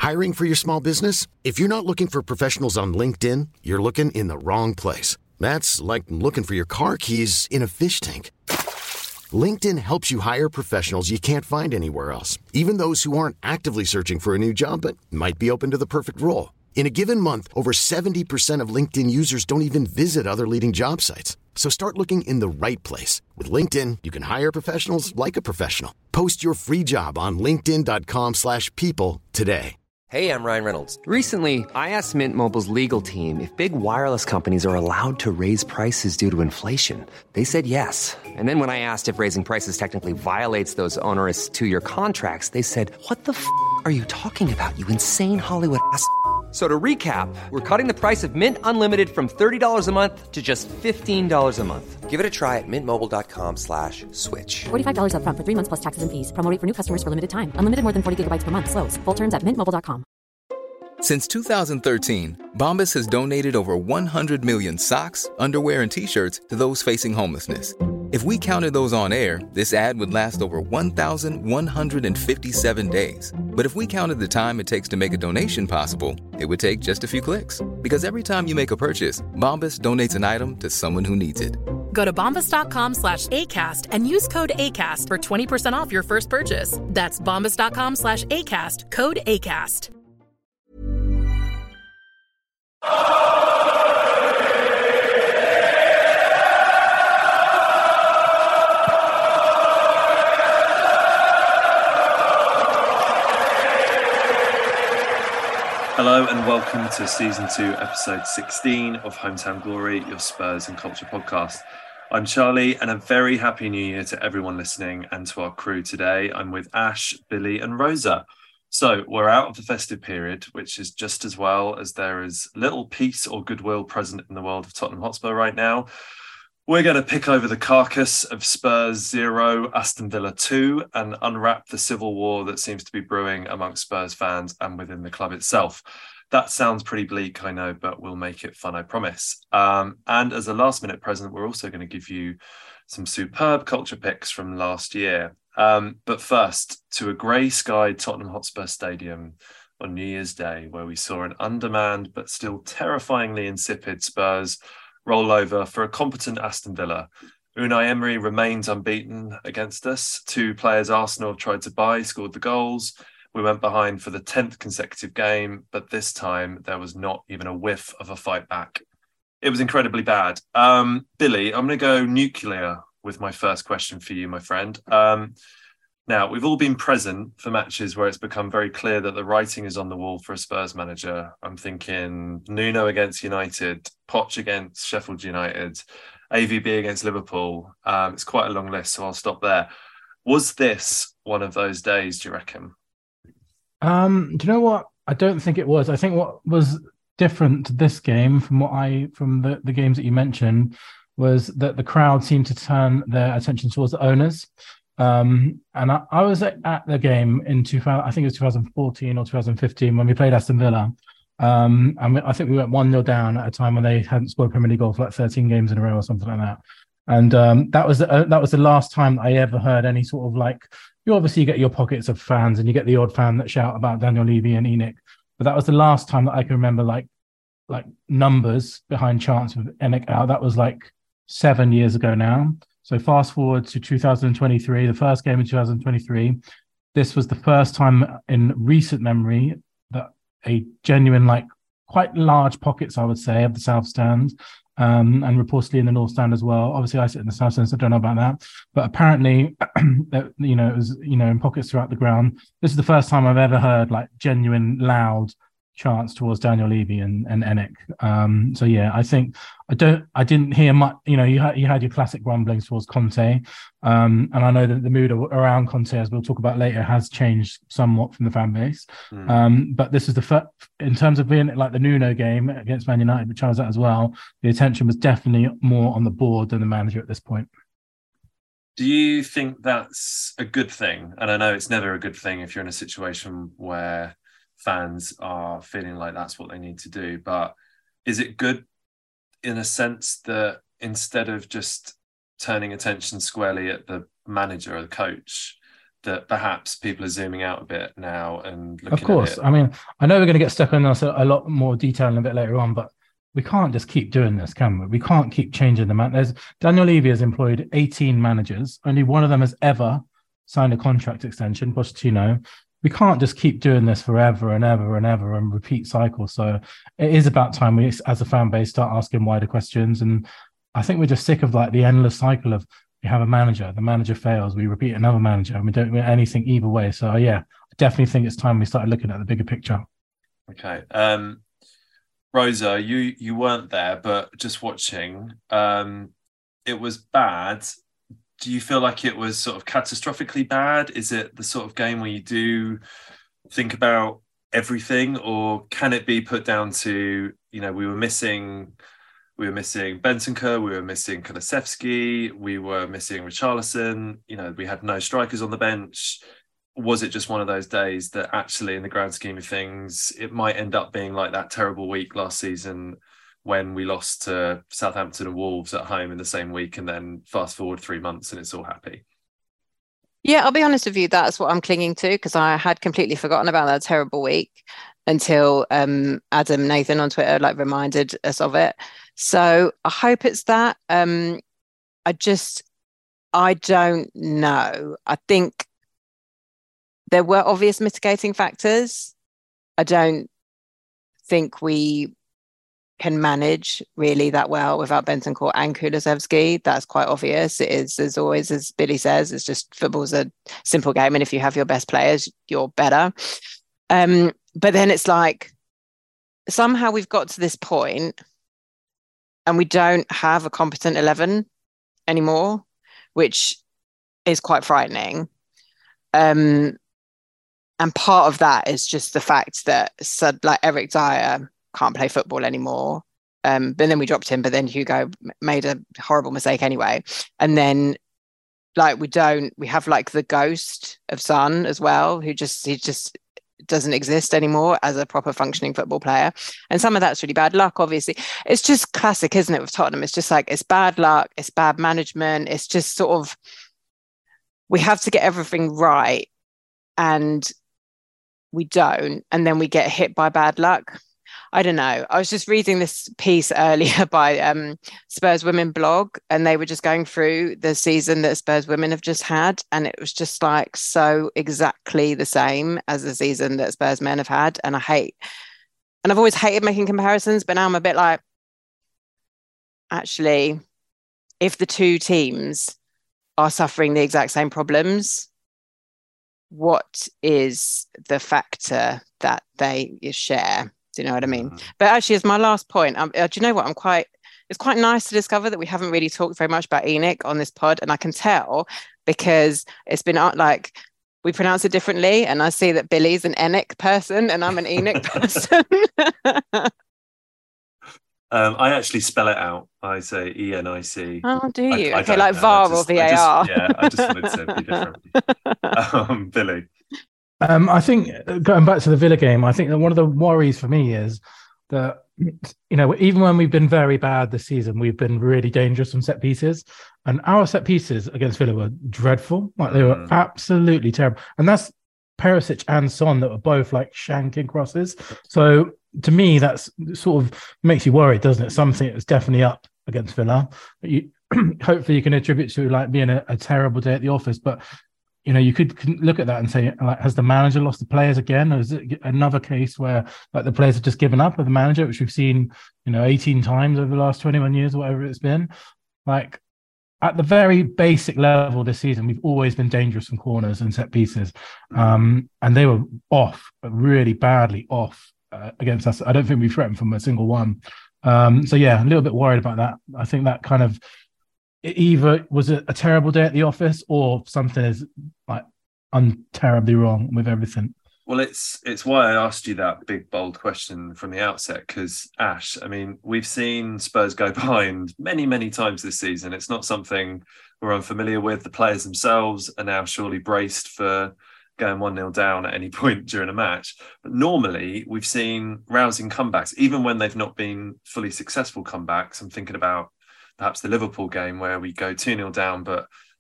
Hiring for your small business? If you're not looking for professionals on LinkedIn, you're looking in the wrong place. That's like looking for your car keys in a fish tank. LinkedIn helps you hire professionals you can't find anywhere else, even those who aren't actively searching for a new job but might be open to the perfect role. In a given month, over 70% of LinkedIn users don't even visit other leading job sites. So start looking in the right place. With LinkedIn, you can hire professionals like a professional. Post your free job on linkedin.com/people today. Hey, I'm Ryan Reynolds. Recently, I asked Mint Mobile's legal team if big wireless companies are allowed to raise prices due to inflation. They said yes. And then when I asked if raising prices technically violates those onerous two-year contracts, they said, "What the f*** are you talking about, you insane Hollywood ass?" So to recap, we're cutting the price of Mint Unlimited from $30 a month to just $15 a month. Give it a try at mintmobile.com/switch. $45 up front for 3 months plus taxes and fees. Promo rate for new customers for limited time. Unlimited more than 40 gigabytes per month. Slows full terms at mintmobile.com. Since 2013, Bombas has donated over 100 million socks, underwear, and T-shirts to those facing homelessness. If we counted those on air, this ad would last over 1,157 days. But if we counted the time it takes to make a donation possible, it would take just a few clicks. Because every time you make a purchase, Bombas donates an item to someone who needs it. Go to bombas.com/ACAST and use code ACAST for 20% off your first purchase. That's bombas.com/ACAST, code ACAST. Hello and welcome to Season 2, Episode 16 of Hometown Glory, your Spurs and Culture podcast. I'm Charlie and a very happy new year to everyone listening and to our crew today. I'm with Ash, Billy and Rosa. So we're out of the festive period, which is just as well as there is little peace or goodwill present in the world of Tottenham Hotspur right now. We're going to pick over the carcass of Spurs 0, Aston Villa 2 and unwrap the civil war that seems to be brewing amongst Spurs fans and within the club itself. That sounds pretty bleak, I know, but we'll make it fun, I promise. And as a last-minute present, we're also going to give you some superb culture picks from last year. But first, to a grey-skied Tottenham Hotspur Stadium on New Year's Day, where we saw an undermanned but still terrifyingly insipid Spurs roll over for a competent Aston Villa. Unai Emery remains unbeaten against us. 2 players Arsenal have tried to buy scored the goals. We went behind for the 10th consecutive game, but this time there was not even a whiff of a fight back. It was incredibly bad. Billy, I'm going to go nuclear with my first question for you, my friend. Now, we've all been present for matches where it's become very clear that the writing is on the wall for a Spurs manager. I'm thinking Nuno against United, Poch against Sheffield United, AVB against Liverpool. It's quite a long list, so I'll stop there. Was this one of those days, do you reckon? Do you know what? I don't think it was. I think what was different to this game from the games that you mentioned was that the crowd seemed to turn their attention towards the owners. And I was at the game in 2000, I think it was 2014 or 2015 when we played Aston Villa. And I think we went 1-0 down at a time when they hadn't scored a Premier League goal for like 13 games in a row or something like that. And that was the last time I ever heard any sort of like, you obviously get your pockets of fans and you get the odd fan that shout about Daniel Levy and ENIC. But that was the last time that I can remember like numbers behind chants with ENIC out. That was like 7 years ago now. So fast forward to 2023, the first game in 2023. This was the first time in recent memory that a genuine, like quite large pockets, I would say, of the South Stand, and reportedly in the North Stand as well. Obviously, I sit in the South Stand, so I don't know about that. But apparently, it was, in pockets throughout the ground. This is the first time I've ever heard like genuine, loud chants towards Daniel Levy and ENIC. So yeah, I think I didn't hear much. You had your classic rumblings towards Conte, and I know that the mood around Conte, as we'll talk about later, has changed somewhat from the fan base. But this is the first, in terms of being like the Nuno game against Man United, which I was at as well. The attention was definitely more on the board than the manager at this point. Do you think that's a good thing? And I know it's never a good thing if you're in a situation where fans are feeling like that's what they need to do. But is it good in a sense that instead of just turning attention squarely at the manager or the coach, that perhaps people are zooming out a bit now and looking Of course. at it? I mean, I know we're going to get stuck on this a lot more detail in a bit later on, but we can't just keep doing this, can we? We can't keep changing the man. Daniel Levy has employed 18 managers. Only one of them has ever signed a contract extension, Pochettino. We can't just keep doing this forever and ever and ever and repeat cycle. So it is about time we, as a fan base, start asking wider questions. And I think we're just sick of like the endless cycle of we have a manager, the manager fails, we repeat another manager, and we don't win anything either way. So yeah, I definitely think it's time we started looking at the bigger picture. Okay. Rosa, you weren't there, but just watching, it was bad. Do you feel like it was sort of catastrophically bad? Is it the sort of game where you do think about everything, or can it be put down to, we were missing Bentancur, we were missing Kulusevski, we were missing Richarlison, we had no strikers on the bench. Was it just one of those days that actually in the grand scheme of things, it might end up being like that terrible week last season when we lost to Southampton and Wolves at home in the same week, and then fast forward 3 months and it's all happy? Yeah, I'll be honest with you, that's what I'm clinging to, because I had completely forgotten about that terrible week until Adam Nathan on Twitter reminded us of it. So I hope it's that. I don't know. I think there were obvious mitigating factors. I don't think we can manage really that well without Bentancur and Kulusevski. That's quite obvious. It is, as always, as Billy says, it's just football's a simple game, and if you have your best players, you're better. But then it's like somehow we've got to this point and we don't have a competent 11 anymore, which is quite frightening. And part of that is just the fact that Eric Dyer can't play football anymore. But then we dropped him, but then Hugo made a horrible mistake anyway. And then we have the ghost of Son as well, he just doesn't exist anymore as a proper functioning football player. And some of that's really bad luck, obviously. It's just classic, isn't it, with Tottenham? It's just it's bad luck, it's bad management. It's just sort of, we have to get everything right and we don't, and then we get hit by bad luck. I don't know. I was just reading this piece earlier by Spurs Women blog, and they were just going through the season that Spurs Women have just had, and it was just so exactly the same as the season that Spurs Men have had. And I've always hated making comparisons, but now I'm a bit actually, if the two teams are suffering the exact same problems, what is the factor that they share? Do you know what I mean? But actually, as my last point, do you know what? It's quite nice to discover that we haven't really talked very much about ENIC on this pod. And I can tell because it's been we pronounce it differently. And I see that Billy's an ENIC person and I'm an ENIC person. I actually spell it out. I say ENIC. Oh, do you? I okay, VAR or VAR. I just wanted to be different. Billy. I think going back to the Villa game, I think that one of the worries for me is that, even when we've been very bad this season, we've been really dangerous from set pieces, and our set pieces against Villa were dreadful. They were absolutely terrible. And that's Perisic and Son that were both shanking crosses. So to me, that's sort of makes you worried, doesn't it? Something that's definitely up against Villa. Hopefully you can attribute to being a terrible day at the office, but you could look at that and say, has the manager lost the players again? Or is it another case where the players have just given up with the manager, which we've seen, 18 times over the last 21 years, or whatever it's been? At the very basic level this season, we've always been dangerous from corners and set pieces. And they were really badly off against us. I don't think we threatened from a single one. So yeah, a little bit worried about that. I think that kind of, either was it a terrible day at the office or something is terribly wrong with everything. Well, it's why I asked you that big, bold question from the outset, because Ash, we've seen Spurs go behind many, many times this season. It's not something we're unfamiliar with. The players themselves are now surely braced for going 1-0 down at any point during a match. But normally we've seen rousing comebacks, even when they've not been fully successful comebacks. I'm thinking about perhaps the Liverpool game where we go 2-0 down, but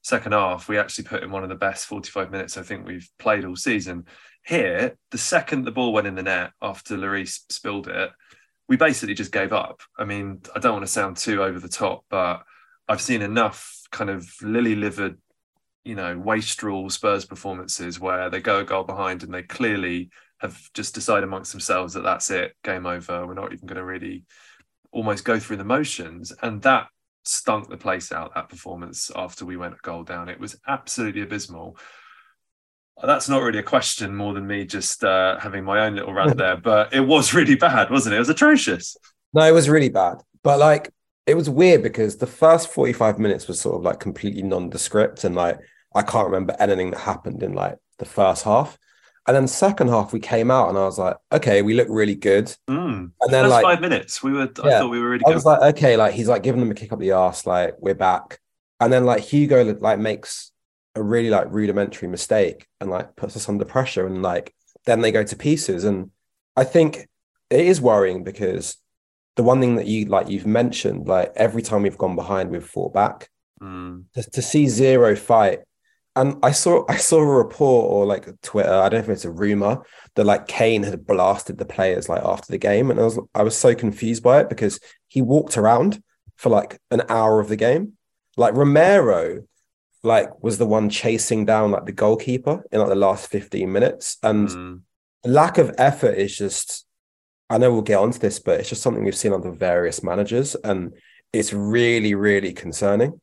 second half, we actually put in one of the best 45 minutes I think we've played all season. Here, the second the ball went in the net after Lloris spilled it, we basically just gave up. I mean, I don't want to sound too over the top, but I've seen enough kind of lily-livered, wastrel Spurs performances where they go a goal behind and they clearly have just decided amongst themselves that that's it, game over. We're not even going to really almost go through the motions. And that stunk the place out, that performance, after we went a goal down. It was absolutely abysmal. That's not really a question, more than me just having my own little rant there, but it was really bad, wasn't it? It was atrocious. No, it was really bad. But like, it was weird because the first 45 minutes was sort of like completely nondescript, and like, I can't remember anything that happened in like the first half. And then second half, we came out and I was like, okay, we look really good. And then first like 5 minutes, I thought we were really good. I was like, okay, like he's like giving them a kick up the arse, like we're back. And then like Hugo like makes a really like rudimentary mistake and like puts us under pressure, and like then they go to pieces. And I think it is worrying because the one thing that you've mentioned, like every time we've gone behind, we've fought back. To see zero fight. And I saw a report or like Twitter, I don't know if it's a rumor, that like Kane had blasted the players like after the game. And I was so confused by it because he walked around for like an hour of the game. Like Romero like was the one chasing down like the goalkeeper in like the last 15 minutes. And the lack of effort is just, I know we'll get onto this, but it's just something we've seen under various managers, and it's really, really concerning.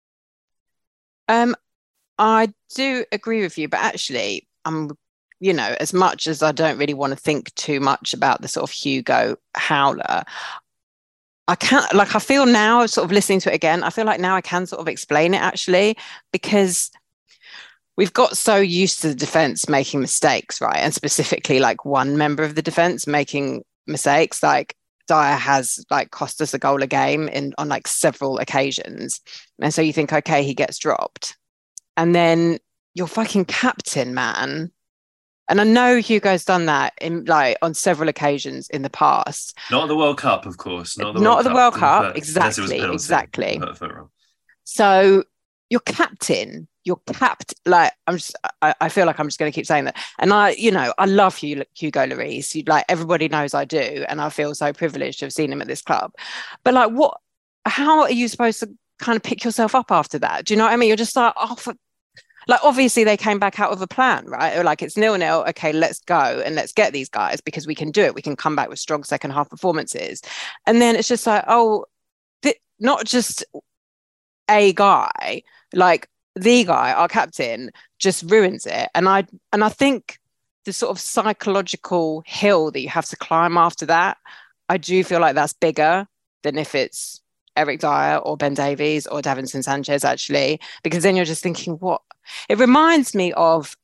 I do agree with you, but actually, as much as I don't really want to think too much about the sort of Hugo howler, I feel now, sort of listening to it again, I feel like now I can sort of explain it actually, because we've got so used to the defense making mistakes, right? And specifically like one member of the defense making mistakes, like Dyer has like cost us a goal a game on like several occasions. And so you think, okay, he gets dropped. And then your fucking captain, man. And I know Hugo's done that in like on several occasions in the past. Not at the World Cup, of course. Not at the World Cup. Exactly. So your captain, like I feel like I'm just going to keep saying that. And I love Hugo Lloris. Like everybody knows I do, and I feel so privileged to have seen him at this club. But like, how are you supposed to kind of pick yourself up after that? Do you know what I mean? You're just like, like obviously they came back out with a plan, right? Like it's 0-0. Okay, let's go and let's get these guys because we can do it. We can come back with strong second half performances. And then it's just like, not just a guy, like the guy, our captain, just ruins it. And I think the sort of psychological hill that you have to climb after that, I do feel like that's bigger than if it's Eric Dyer or Ben Davies or Davinson Sanchez, actually, because then you're just thinking, what? It reminds me of,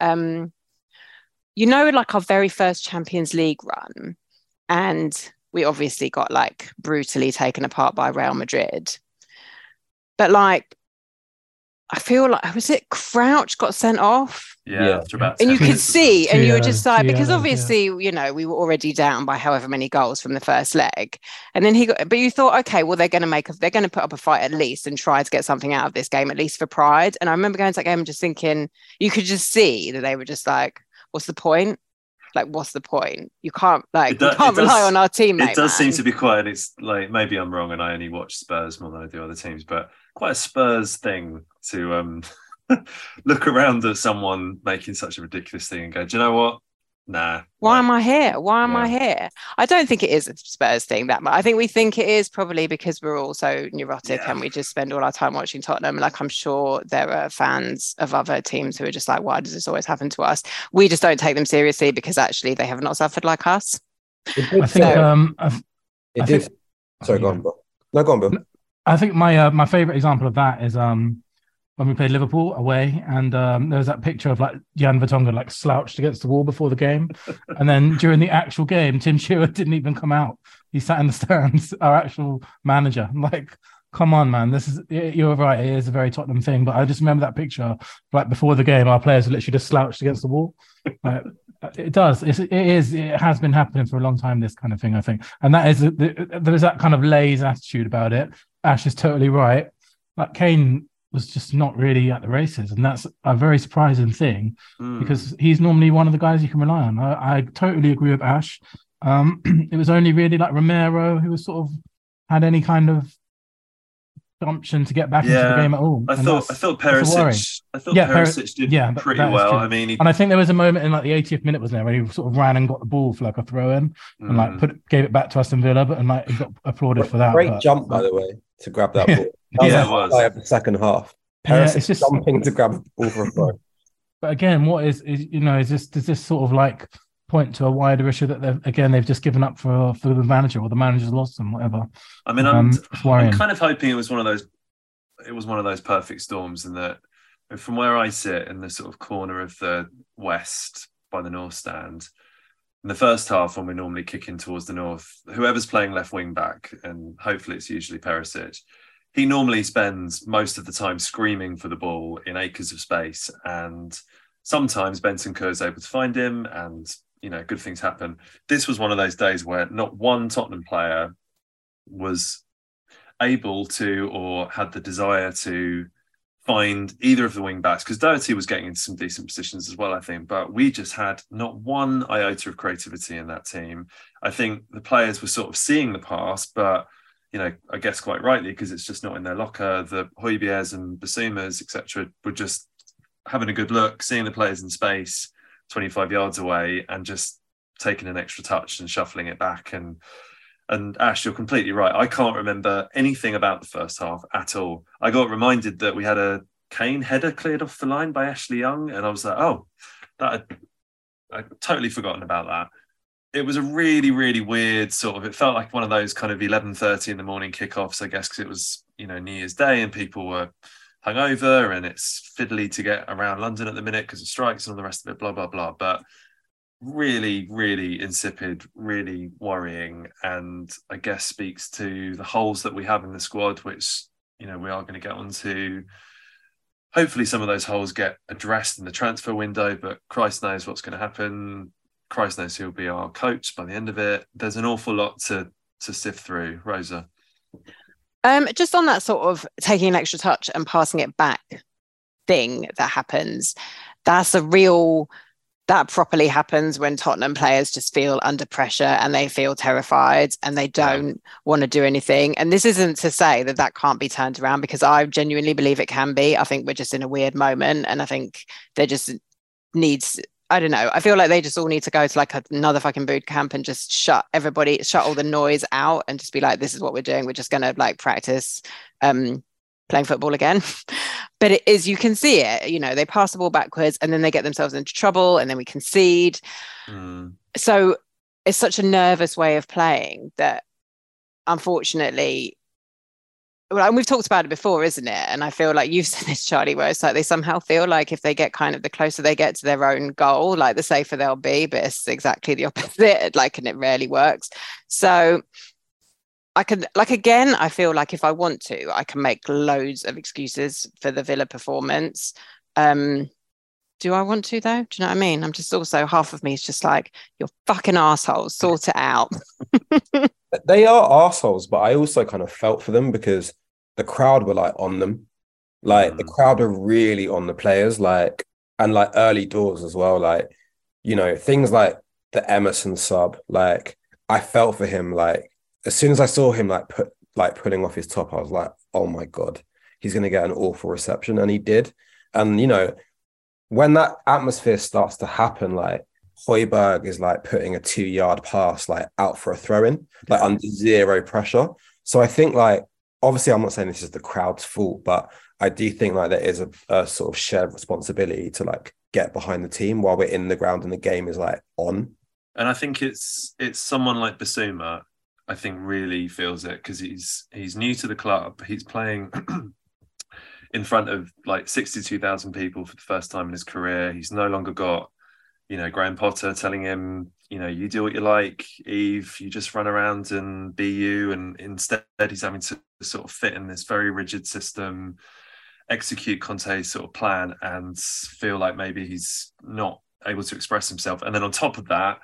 like our very first Champions League run, and we obviously got like brutally taken apart by Real Madrid. But like, I feel like, was it Crouch got sent off? Yeah. And you could see, and you were just like, because obviously, we were already down by however many goals from the first leg. And then but you thought, okay, well, they're going to put up a fight at least and try to get something out of this game, at least for pride. And I remember going to that game and just thinking, you could just see that they were just like, what's the point? Like, what's the point? You can't rely on our teammate. It does seem to be quite, it's like, maybe I'm wrong and I only watch Spurs more than I do other teams, but quite a Spurs thing to look around at someone making such a ridiculous thing and go, do you know what? Nah. Why am I here? I here? I don't think it is a Spurs thing that much. I think we think it is probably because we're all so neurotic and we just spend all our time watching Tottenham. Like, I'm sure there are fans of other teams who are just like, why does this always happen to us? We just don't take them seriously because actually they have not suffered like us. I think Sorry, go on, Bill. No, go on, Bill. I think my favorite example of that is when we played Liverpool away, and there was that picture of like Jan Vertonghen like slouched against the wall before the game, and then during the actual game, Tim Shearer didn't even come out. He sat in the stands. Our actual manager, I'm like, come on, man, you're right. It is a very Tottenham thing, but I just remember that picture like before the game, our players were literally just slouched against the wall. Like, it does. It has been happening for a long time. This kind of thing, I think, and that is there is that kind of lazy attitude about it. Ash is totally right. Like Kane was just not really at the races, and that's a very surprising thing because he's normally one of the guys you can rely on. I totally agree with Ash. It was only really like Romero who was sort of had any kind of gumption to get back into the game at all. I thought Perisic did pretty well. I mean, and I think there was a moment in like the 80th minute, wasn't there, where he sort of ran and got the ball for like a throw in and like gave it back to Aston Villa, but he got applauded for that. Great jump, by the way, to grab that ball. That was like the second half. Perisic it's just jumping to grab the ball for a throw. But again, what is does this sort of like point to a wider issue that they've just given up for the manager, or the manager's lost them, whatever. I mean, I'm kind of hoping it was one of those perfect storms, and that from where I sit in the sort of corner of the west by the north stand, in the first half when we're normally kicking towards the north, whoever's playing left wing back, and hopefully it's usually Perisic, he normally spends most of the time screaming for the ball in acres of space, and sometimes Bentancur is able to find him, and good things happen. This was one of those days where not one Tottenham player was able to or had the desire to find either of the wing backs, because Doherty was getting into some decent positions as well, I think, but we just had not one iota of creativity in that team. I think the players were sort of seeing the pass, but I guess quite rightly, because it's just not in their locker. The Højbjergs and Bissoumas, etc., were just having a good look, seeing the players in space 25 yards away and just taking an extra touch and shuffling it back. And Ash, you're completely right. I can't remember anything about the first half at all. I got reminded that we had a Kane header cleared off the line by Ashley Young, and I was like, I'd totally forgotten about that. It was a really, really weird it felt like one of those kind of 11:30 in the morning kickoffs, I guess, because it was, New Year's Day and people were hungover, and it's fiddly to get around London at the minute because of strikes and all the rest of it, blah, blah, blah. But really, really insipid, really worrying, and I guess speaks to the holes that we have in the squad, which, we are going to get onto. Hopefully some of those holes get addressed in the transfer window, but Christ knows what's going to happen. Christ knows who'll be our coach by the end of it. There's an awful lot to sift through. Rosa? Just on that sort of taking an extra touch and passing it back thing that happens, that properly happens when Tottenham players just feel under pressure and they feel terrified and they don't want to do anything. And this isn't to say that can't be turned around, because I genuinely believe it can be. I think we're just in a weird moment, and I think there just needs, I don't know, I feel like they just all need to go to like another fucking boot camp and just shut all the noise out and just be like, this is what we're doing. We're just going to like practice playing football again. But it is, you can see it, they pass the ball backwards and then they get themselves into trouble and then we concede. So it's such a nervous way of playing that, unfortunately, and we've talked about it before, isn't it? And I feel like you've said this, Charlie, where it's like they somehow feel like if they get kind of the closer they get to their own goal, like the safer they'll be, but it's exactly the opposite, and it rarely works. So I can, again, I feel like if I want to, I can make loads of excuses for the Villa performance. Do I want to, though? Do you know what I mean? I'm just also, half of me is just like, you're fucking assholes, sort it out. They are assholes, but I also kind of felt for them because the crowd were like on them. The crowd were really on the players, and early doors as well. Things like the Emerson sub, I felt for him. As soon as I saw him putting off his top, I was like, oh my God, he's going to get an awful reception. And he did. And, when that atmosphere starts to happen, Højbjerg is putting a 2-yard pass out for a throw-in, under zero pressure. So I think obviously I'm not saying this is the crowd's fault, but I do think there is a sort of shared responsibility to get behind the team while we're in the ground and the game is on. And I think it's someone like Bissouma, I think, really feels it, because he's new to the club. He's playing in front of 62,000 people for the first time in his career. He's no longer got, Graham Potter telling him, you do what you like, Eve, you just run around and be you. And instead he's having to sort of fit in this very rigid system, execute Conte's sort of plan, and feel like maybe he's not able to express himself. And then on top of that,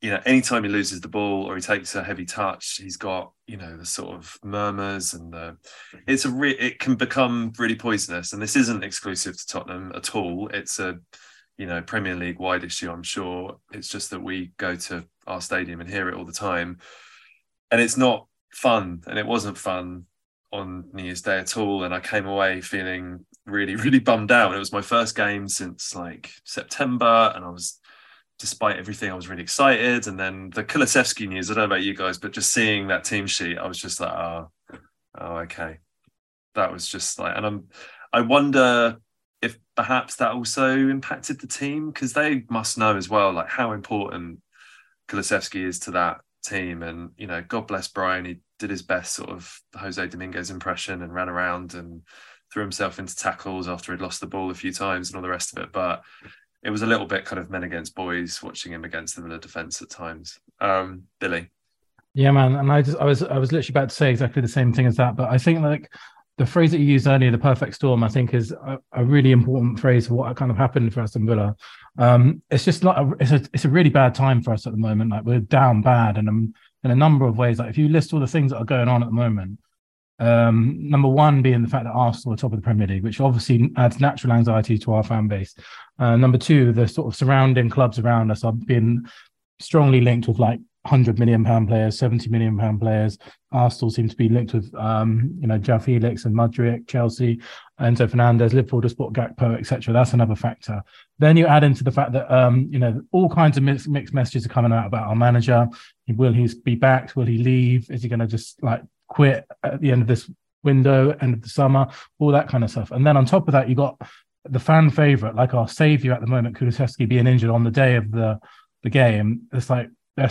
anytime he loses the ball or he takes a heavy touch, he's got, the sort of murmurs and it can become really poisonous. And this isn't exclusive to Tottenham at all. It's a, Premier League wide issue, I'm sure. It's just that we go to our stadium and hear it all the time. And it's not fun. And it wasn't fun on New Year's Day at all. And I came away feeling really, really bummed out. It was my first game since September, and despite everything, I was really excited. And then the Kulusevski news, I don't know about you guys, but just seeing that team sheet, I was just like, oh, okay. That was just and I wonder if perhaps that also impacted the team, because they must know as well, how important Kulusevski is to that team. And, God bless Brian. He did his best sort of Jose Dominguez impression and ran around and threw himself into tackles after he'd lost the ball a few times and all the rest of it. But it was a little bit kind of men against boys watching him against the Villa defence at times. Billy. Yeah, man. And I was literally about to say exactly the same thing as that. But I think the phrase that you used earlier, the perfect storm, I think is a really important phrase for what kind of happened for Aston Villa. It's just it's a really bad time for us at the moment. We're down bad, and in a number of ways. If you list all the things that are going on at the moment, number one being the fact that Arsenal are top of the Premier League, which obviously adds natural anxiety to our fan base. Number two, the sort of surrounding clubs around us are being strongly linked with £100 million players, £70 million players. Arsenal seem to be linked with, João Felix and Mudryk, Chelsea, Enzo Fernandez, Liverpool just bought Gakpo, etc. That's another factor. Then you add into the fact that, all kinds of mixed messages are coming out about our manager. Will he be back? Will he leave? Is he going to just quit at the end of this window, end of the summer? All that kind of stuff. And then on top of that, you got the fan favourite, our saviour at the moment, Kulusevski, being injured on the day of the game. It's I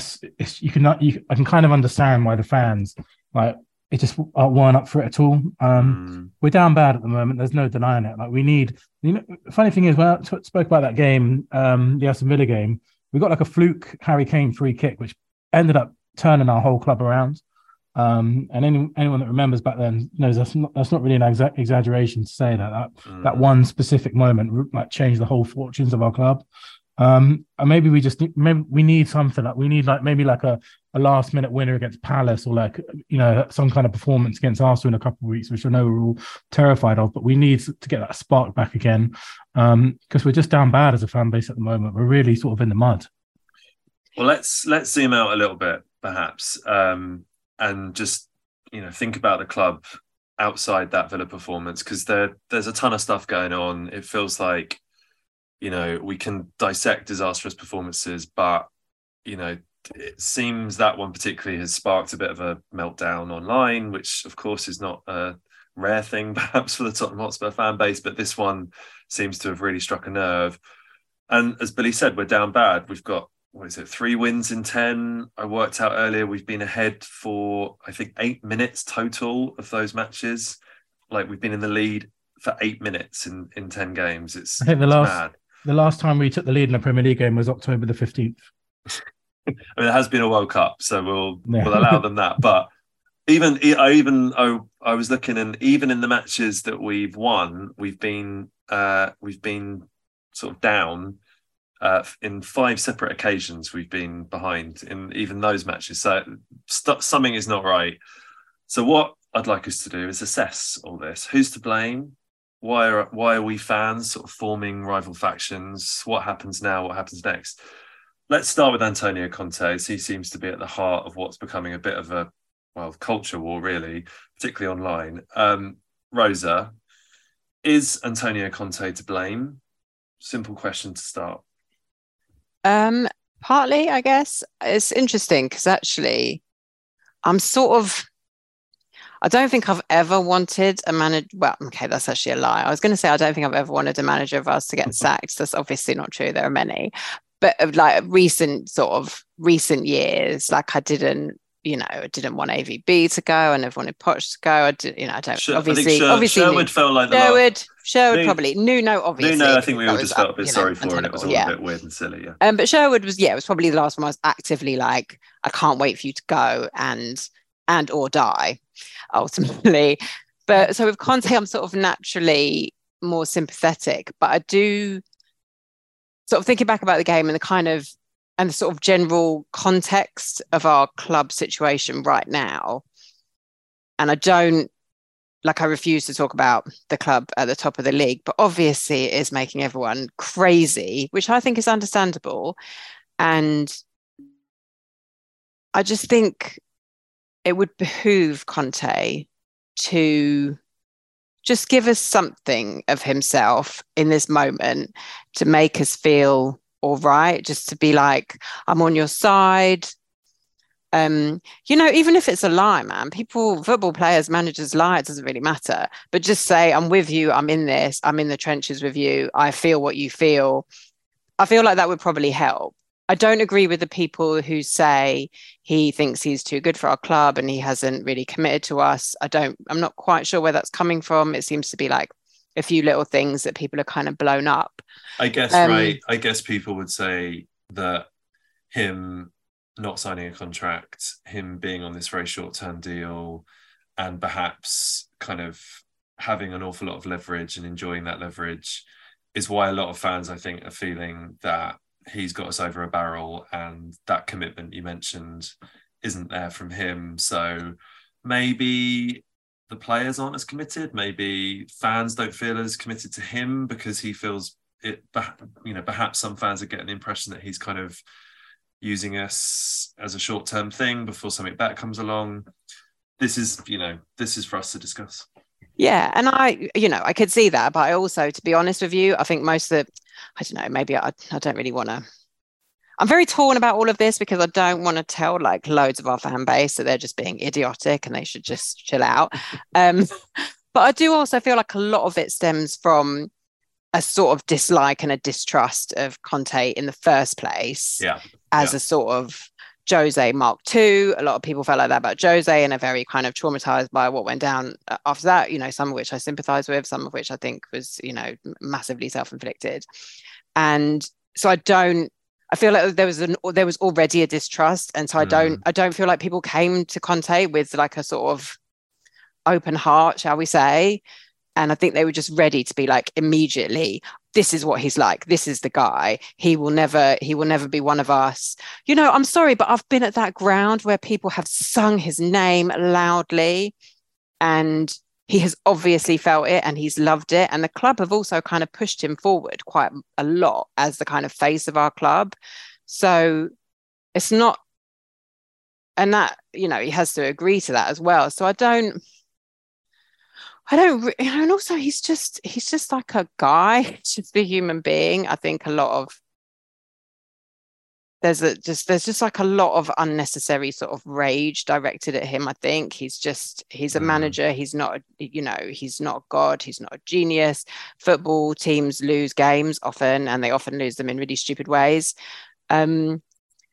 can kind of understand why the fans it just weren't up for it at all. We're down bad at the moment. There's no denying it. We need, funny thing is, when I spoke about that game, the Aston Villa game, we got a fluke Harry Kane free kick, which ended up turning our whole club around. And anyone that remembers back then knows that's not really an exaggeration to say that one specific moment changed the whole fortunes of our club. And maybe we need something we need maybe a last minute winner against Palace, or some kind of performance against Arsenal in a couple of weeks, which I know we're all terrified of, but we need to get that spark back again, because we're just down bad as a fan base at the moment. We're really sort of in the mud. Well, let's zoom out a little bit perhaps, and just think about the club outside that Villa performance, because there's a ton of stuff going on. It feels like we can dissect disastrous performances, but, it seems that one particularly has sparked a bit of a meltdown online, which of course is not a rare thing perhaps for the Tottenham Hotspur fan base, but this one seems to have really struck a nerve. And as Billy said, we're down bad. We've got, 3 wins in 10. I worked out earlier, we've been ahead for, I think, 8 minutes total of those matches. We've been in the lead for 8 minutes in 10 games. I think the last time we took the lead in a Premier League game was October the 15th. I mean, it has been a World Cup, so we'll allow them that. But I was looking, and even in the matches that we've won, we've been sort of down in 5 separate occasions. We've been behind in even those matches, so something is not right. So what I'd like us to do is assess all this. Who's to blame? Why are we fans sort of forming rival factions? What happens now? What happens next? Let's start with Antonio Conte, as he seems to be at the heart of what's becoming a bit of a, culture war, really, particularly online. Rosa, is Antonio Conte to blame? Simple question to start. Partly, I guess. It's interesting because actually I don't think I've ever wanted a manager. Well, okay, that's actually a lie. I was going to say I don't think I've ever wanted a manager of us to get sacked. That's obviously not true. There are many, but of recent years, I didn't want AVB to go. I never wanted Poch to go. I don't. Obviously, Sherwood felt like Sherwood probably. Nuno, obviously. Nuno, I think we all just felt a bit sorry for it. It was all a bit weird and silly. Yeah. But Sherwood was probably the last one I was actively I can't wait for you to go and or die, ultimately. But so with Conte, I'm sort of naturally more sympathetic, but I do sort of thinking back about the game and the kind of and the sort of general context of our club situation right now. And I refuse to talk about the club at the top of the league, but obviously it is making everyone crazy, which I think is understandable. And I just think it would behoove Conte to just give us something of himself in this moment to make us feel all right, just to be like, I'm on your side. Even if it's a lie, man, football players, managers lie, it doesn't really matter. But just say, I'm with you, I'm in this, I'm in the trenches with you, I feel what you feel. I feel like that would probably help. I don't agree with the people who say he thinks he's too good for our club and he hasn't really committed to us. I'm not quite sure where that's coming from. It seems to be like a few little things that people are kind of blown up. I guess, right. I guess people would say that him not signing a contract, him being on this very short-term deal, and perhaps kind of having an awful lot of leverage and enjoying that leverage is why a lot of fans, I think, are feeling that he's got us over a barrel and that commitment you mentioned isn't there from him. So maybe the players aren't as committed. Maybe fans don't feel as committed to him because he feels it, perhaps some fans are getting the impression that he's kind of using us as a short-term thing before something better comes along. This is for us to discuss. Yeah, and I could see that, but I also, to be honest with you, I think most of the, I don't know, maybe I don't really want to. I'm very torn about all of this because I don't want to tell like loads of our fan base that they're just being idiotic and they should just chill out. But I do also feel like a lot of it stems from a sort of dislike and a distrust of Conte in the first place. Yeah. As a sort of Jose Mark II. A lot of people felt like that about Jose and are very kind of traumatized by what went down after that, some of which I sympathize with, some of which I think was, massively self-inflicted. And so I feel like there was already a distrust. And so I don't feel like people came to Conte with like a sort of open heart, shall we say. And I think they were just ready to be like immediately, this is what he's like. This is the guy. He will never be one of us. I'm sorry, but I've been at that ground where people have sung his name loudly and he has obviously felt it and he's loved it. And the club have also kind of pushed him forward quite a lot as the kind of face of our club. So it's not, and that, he has to agree to that as well. So I don't, and also he's just like a guy, he's just a human being. I think there's just like a lot of unnecessary sort of rage directed at him. I think he's a manager. He's not, he's not God. He's not a genius. Football teams lose games often, and they often lose them in really stupid ways. And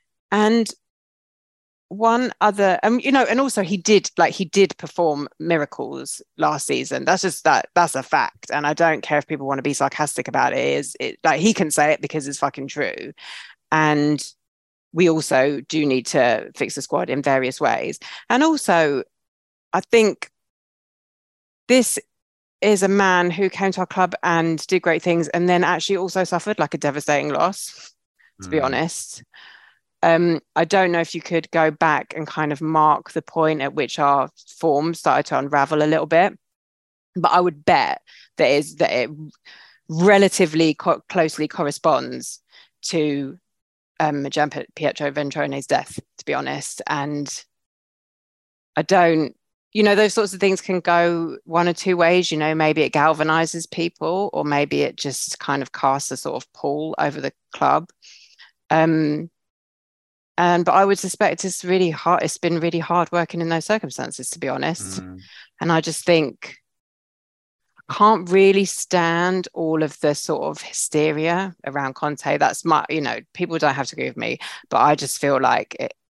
one other, and also he did perform miracles last season. That's a fact. And I don't care if people want to be sarcastic about it. He can say it because it's fucking true. And we also do need to fix the squad in various ways. And also, I think this is a man who came to our club and did great things and then actually also suffered like a devastating loss, to be honest. I don't know if you could go back and kind of mark the point at which our form started to unravel a little bit, but I would bet that it relatively closely corresponds to Gian Pietro Ventrone's death, to be honest. And I don't, those sorts of things can go one or two ways. Maybe it galvanizes people, or maybe it just kind of casts a sort of pall over the club. But I would suspect it's really hard. It's been really hard working in those circumstances, to be honest. And I just think I can't really stand all of the sort of hysteria around Conte. That's my, people don't have to agree with me, but I just feel like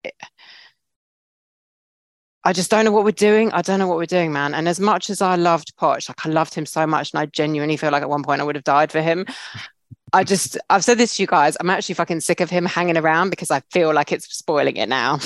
I just don't know what we're doing. I don't know what we're doing, man. And as much as I loved Poch, like I loved him so much, and I genuinely feel like at one point I would have died for him. I've said this to you guys, I'm actually fucking sick of him hanging around because I feel like it's spoiling it now.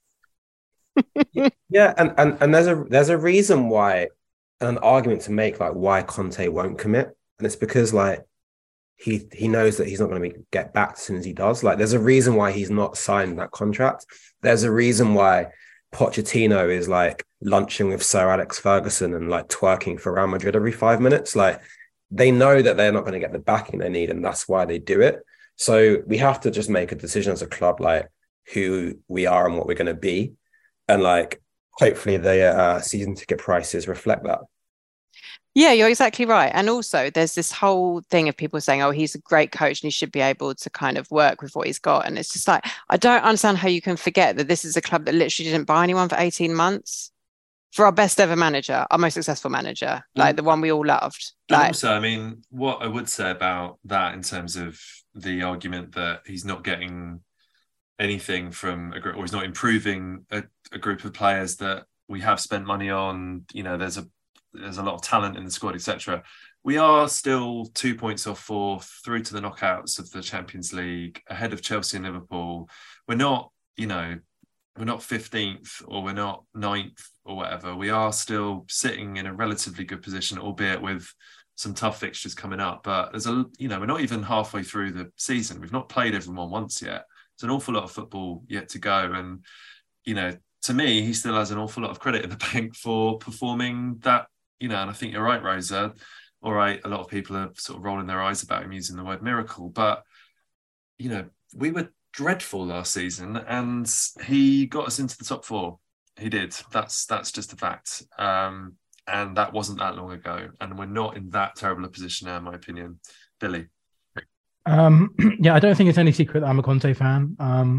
Yeah, and there's a reason why, and an argument to make like why Conte won't commit. And it's because like he knows that he's not going to get back as soon as he does. Like, there's a reason why he's not signed that contract. There's a reason why Pochettino is like lunching with Sir Alex Ferguson and like twerking for Real Madrid every 5 minutes. Like, they know that they're not going to get the backing they need, and that's why they do it. So we have to just make a decision as a club, like who we are and what we're going to be. And like, hopefully the season ticket prices reflect that. Yeah, you're exactly right. And also there's this whole thing of people saying, oh, he's a great coach and he should be able to kind of work with what he's got. And it's just like, I don't understand how you can forget that this is a club that literally didn't buy anyone for 18 months for our best ever manager, our most successful manager, like the one we all loved. And also, I mean, what I would say about that in terms of the argument that he's not getting anything from a group, or he's not improving a group of players that we have spent money on, you know, there's a lot of talent in the squad, etc. We are still 2 points off fourth, through to the knockouts of the Champions League, ahead of Chelsea and Liverpool. We're not, you know, we're not 15th or we're not 9th or whatever. We are still sitting in a relatively good position, albeit with some tough fixtures coming up. But there's we're not even halfway through the season. We've not played everyone once yet. It's an awful lot of football yet to go. And, you know, to me, he still has an awful lot of credit in the bank for performing that. You know, and I think you're right, Rosa. All right, a lot of people are sort of rolling their eyes about him using the word miracle, but, you know, we were dreadful last season and he got us into the top four. He did. That's just a fact. And that wasn't that long ago. And we're not in that terrible a position now, in my opinion. Billy? Yeah, I don't think it's any secret that I'm a Conte fan.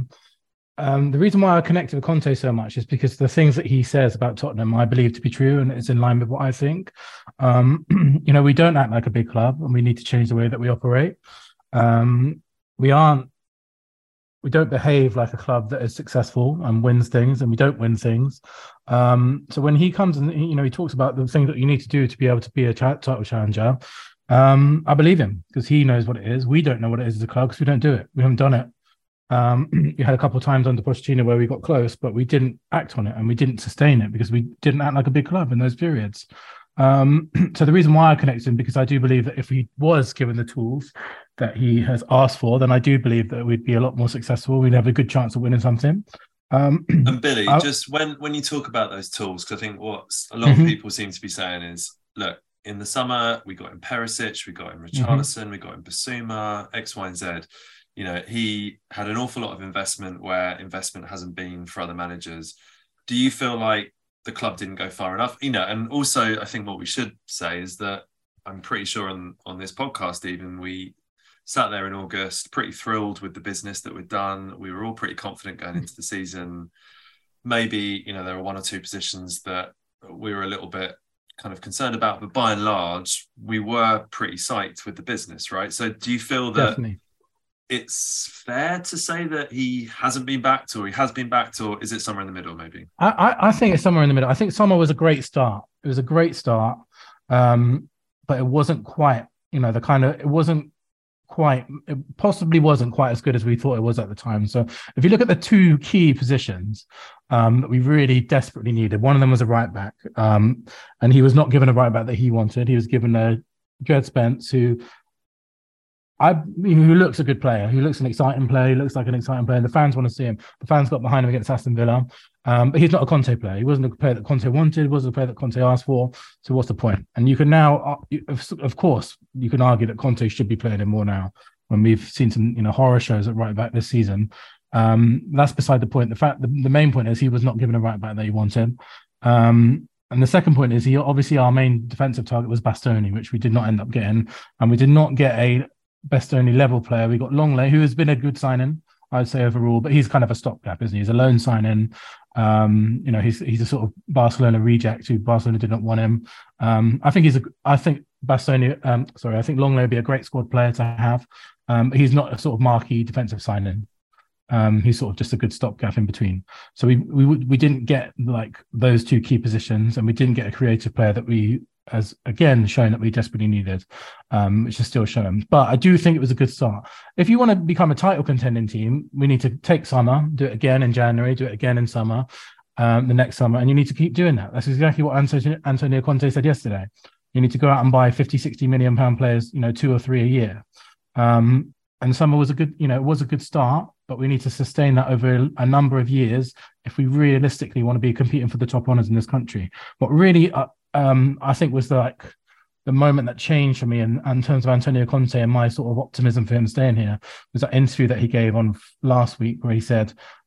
The reason why I connected with Conte so much is because the things that he says about Tottenham I believe to be true, and it's in line with what I think. You know, we don't act like a big club and we need to change the way that we operate. We don't behave like a club that is successful and wins things, and we don't win things. So when he comes and, you know, he talks about the things that you need to do to be able to be a title challenger, I believe him because he knows what it is. We don't know what it is as a club because we don't do it. We haven't done it. We had a couple of times under Pochettino where we got close, but we didn't act on it and we didn't sustain it because we didn't act like a big club in those periods. So the reason why I connect him, because I do believe that if he was given the tools that he has asked for, then I do believe that we'd be a lot more successful. We'd have a good chance of winning something. And Billy, just when you talk about those tools, because I think what a lot of people seem to be saying is, look, in the summer, we got in Perisic, we got in Richarlison, we got in Basuma, X, Y, and Z. You know, he had an awful lot of investment where investment hasn't been for other managers. Do you feel like the club didn't go far enough? You know, and also I think what we should say is that I'm pretty sure on this podcast, even we sat there in August, pretty thrilled with the business that we'd done. We were all pretty confident going into the season. Maybe, you know, there were one or two positions that we were a little bit kind of concerned about, but by and large, we were pretty psyched with the business, right? So do you feel that Definitely. It's fair to say that he hasn't been backed, or he has been backed, or is it somewhere in the middle maybe? I think it's somewhere in the middle. I think summer was a great start. It was a great start, but it wasn't quite, you know, it possibly wasn't quite as good as we thought it was at the time. So if you look at the two key positions that we really desperately needed, one of them was a right back, and he was not given a right back that he wanted. He was given a Dred Spence who looks a good player, who looks an exciting player, he looks like an exciting player. The fans want to see him. The fans got behind him against Aston Villa. But he's not a Conte player. He wasn't a player that Conte wanted, wasn't a player that Conte asked for. So what's the point? And you can now, of course, you can argue that Conte should be playing him more now when we've seen some, you know, horror shows at right back this season. That's beside the point. The main point is he was not given a right back that he wanted. And the second point is obviously our main defensive target was Bastoni, which we did not end up getting. And we did not get a Bastoni level player. We got Longley, who has been a good signing, I'd say overall, but he's kind of a stopgap, isn't he? He's a loan signing. You know, he's a sort of Barcelona reject who Barcelona did not want him. I think Longley would be a great squad player to have. But he's not a sort of marquee defensive signing. He's sort of just a good stopgap in between. So we didn't get like those two key positions, and we didn't get a creative player that we has again shown that we desperately needed, which is still shown. But I do think it was a good start. If you want to become a title contending team, we need to take summer, do it again in January, do it again in summer, the next summer, and you need to keep doing that. That's exactly what Antonio Conte said yesterday. You need to go out and buy 50, 60 million pound players, you know, 2 or 3 a year. And summer was a good, it was a good start, but we need to sustain that over a number of years if we realistically want to be competing for the top honours in this country. What really, I think, was the moment that changed for me in terms of Antonio Conte and my sort of optimism for him staying here was that interview that he gave on last week where he said,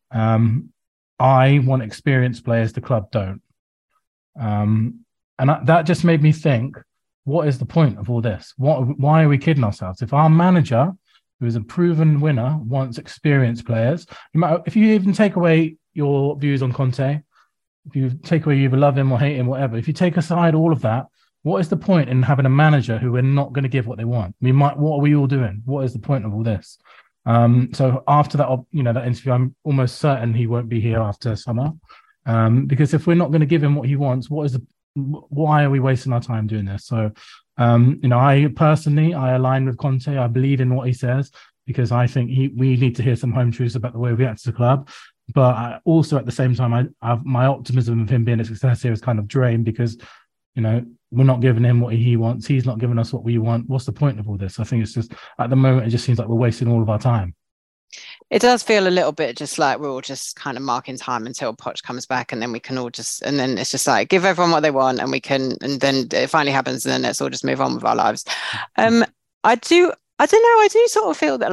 I want experienced players, the club don't. And that just made me think, what is the point of all this? Why are we kidding ourselves? If our manager, who is a proven winner, wants experienced players, if you even take away your views on Conte, if you take away you either love him or hate him, whatever, if you take aside all of that, what is the point in having a manager who we're not going to give what they want? What are we all doing? What is the point of all this? So after that, that interview, I'm almost certain he won't be here after summer, because if we're not going to give him what he wants, why are we wasting our time doing this? So, I personally, I align with Conte. I believe in what he says because I think we need to hear some home truths about the way we act as a club. But I also, at the same time, my optimism of him being a success here is kind of drained because, we're not giving him what he wants. He's not giving us what we want. What's the point of all this? I think it's just, at the moment, it just seems like we're wasting all of our time. It does feel a little bit just like we're all just kind of marking time until Poch comes back, and then we can all and then it's just like give everyone what they want, and and then it finally happens, and then let's all just move on with our lives. I don't know. I do sort of feel that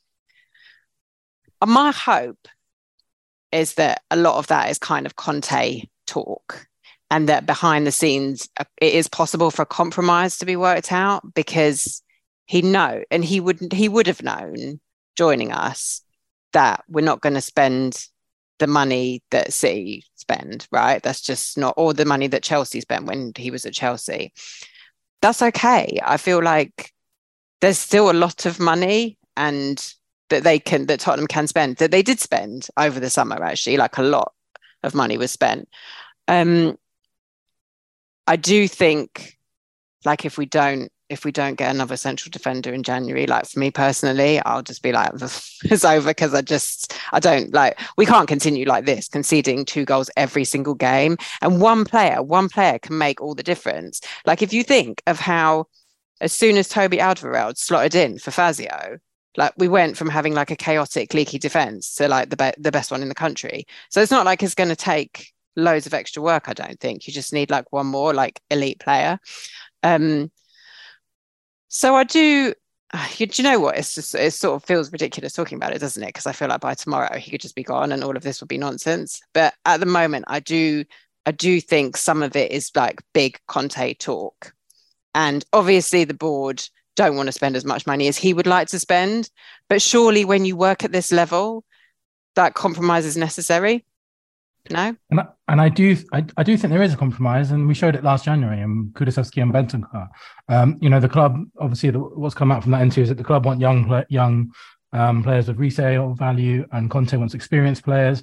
my hope is that a lot of that is kind of Conte talk, and that behind the scenes it is possible for a compromise to be worked out, because he would have known joining us that we're not going to spend the money that City spend, right? That's just not, or the money that Chelsea spent when he was at Chelsea. That's okay. I feel like there's still a lot of money and that Tottenham can spend, that they did spend over the summer, actually, like a lot of money was spent. I do think if we don't get another central defender in January, for me personally, I'll just be like, it's over, because I don't we can't continue like this, conceding 2 goals every single game. And one player can make all the difference. If you think of how, as soon as Toby Alderweireld slotted in for Fazio, we went from having a chaotic, leaky defence to the best one in the country. So it's not like it's going to take loads of extra work, I don't think. You just need one more elite player. So I do, you know what? It sort of feels ridiculous talking about it, doesn't it? Because I feel like by tomorrow he could just be gone and all of this would be nonsense. But at the moment, I do think some of it is big Conte talk. And obviously the board don't want to spend as much money as he would like to spend. But surely when you work at this level, that compromise is necessary. No? And I do think there is a compromise, and we showed it last January in Kulusevski and Bentancur. The club, obviously, what's come out from that interview is that the club want young players with resale value, and Conte wants experienced players.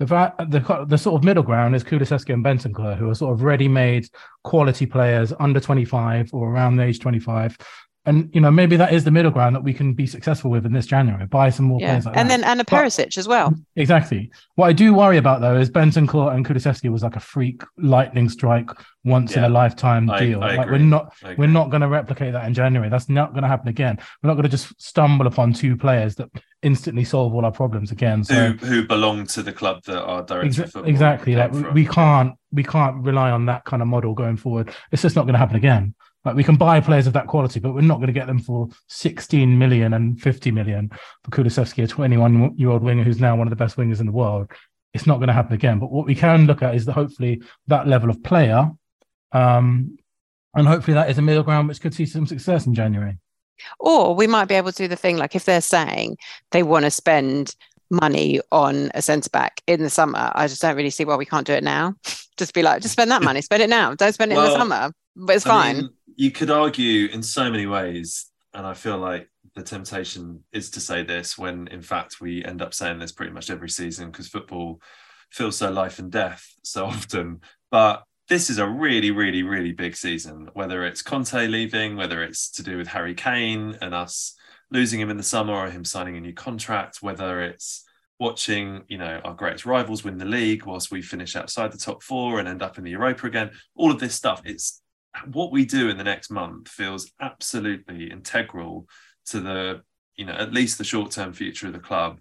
The sort of middle ground is Kulusevski and Bentancur, who are sort of ready-made quality players under 25 or around the age 25. And, maybe that is the middle ground that we can be successful with in this January. Buy some more players like that. And Perisic as well. Exactly. What I do worry about, though, is Bentancur and Kulusevski was a freak lightning strike, once in a lifetime deal. We're not going to replicate that in January. That's not going to happen again. We're not going to just stumble upon 2 players that instantly solve all our problems again. So who belong to the club that are director of football. Exactly. We can't rely on that kind of model going forward. It's just not going to happen again. We can buy players of that quality, but we're not going to get them for 16 million and 50 million for Kulusevski, a 21-year-old winger who's now one of the best wingers in the world. It's not going to happen again. But what we can look at is that hopefully that level of player, and hopefully that is a middle ground which could see some success in January. Or we might be able to do the thing, if they're saying they want to spend money on a centre-back in the summer, I just don't really see why we can't do it now. Just be just spend that money, spend it now. Don't spend it in the summer, but it's fine. You could argue in so many ways, and I feel like the temptation is to say this when in fact we end up saying this pretty much every season, because football feels so life and death so often. But this is a really, really, really big season, whether it's Conte leaving, whether it's to do with Harry Kane and us losing him in the summer or him signing a new contract, whether it's watching, our greatest rivals win the league whilst we finish outside the top 4 and end up in the Europa again. All of this stuff, it's what we do in the next month feels absolutely integral to the at least the short-term future of the club.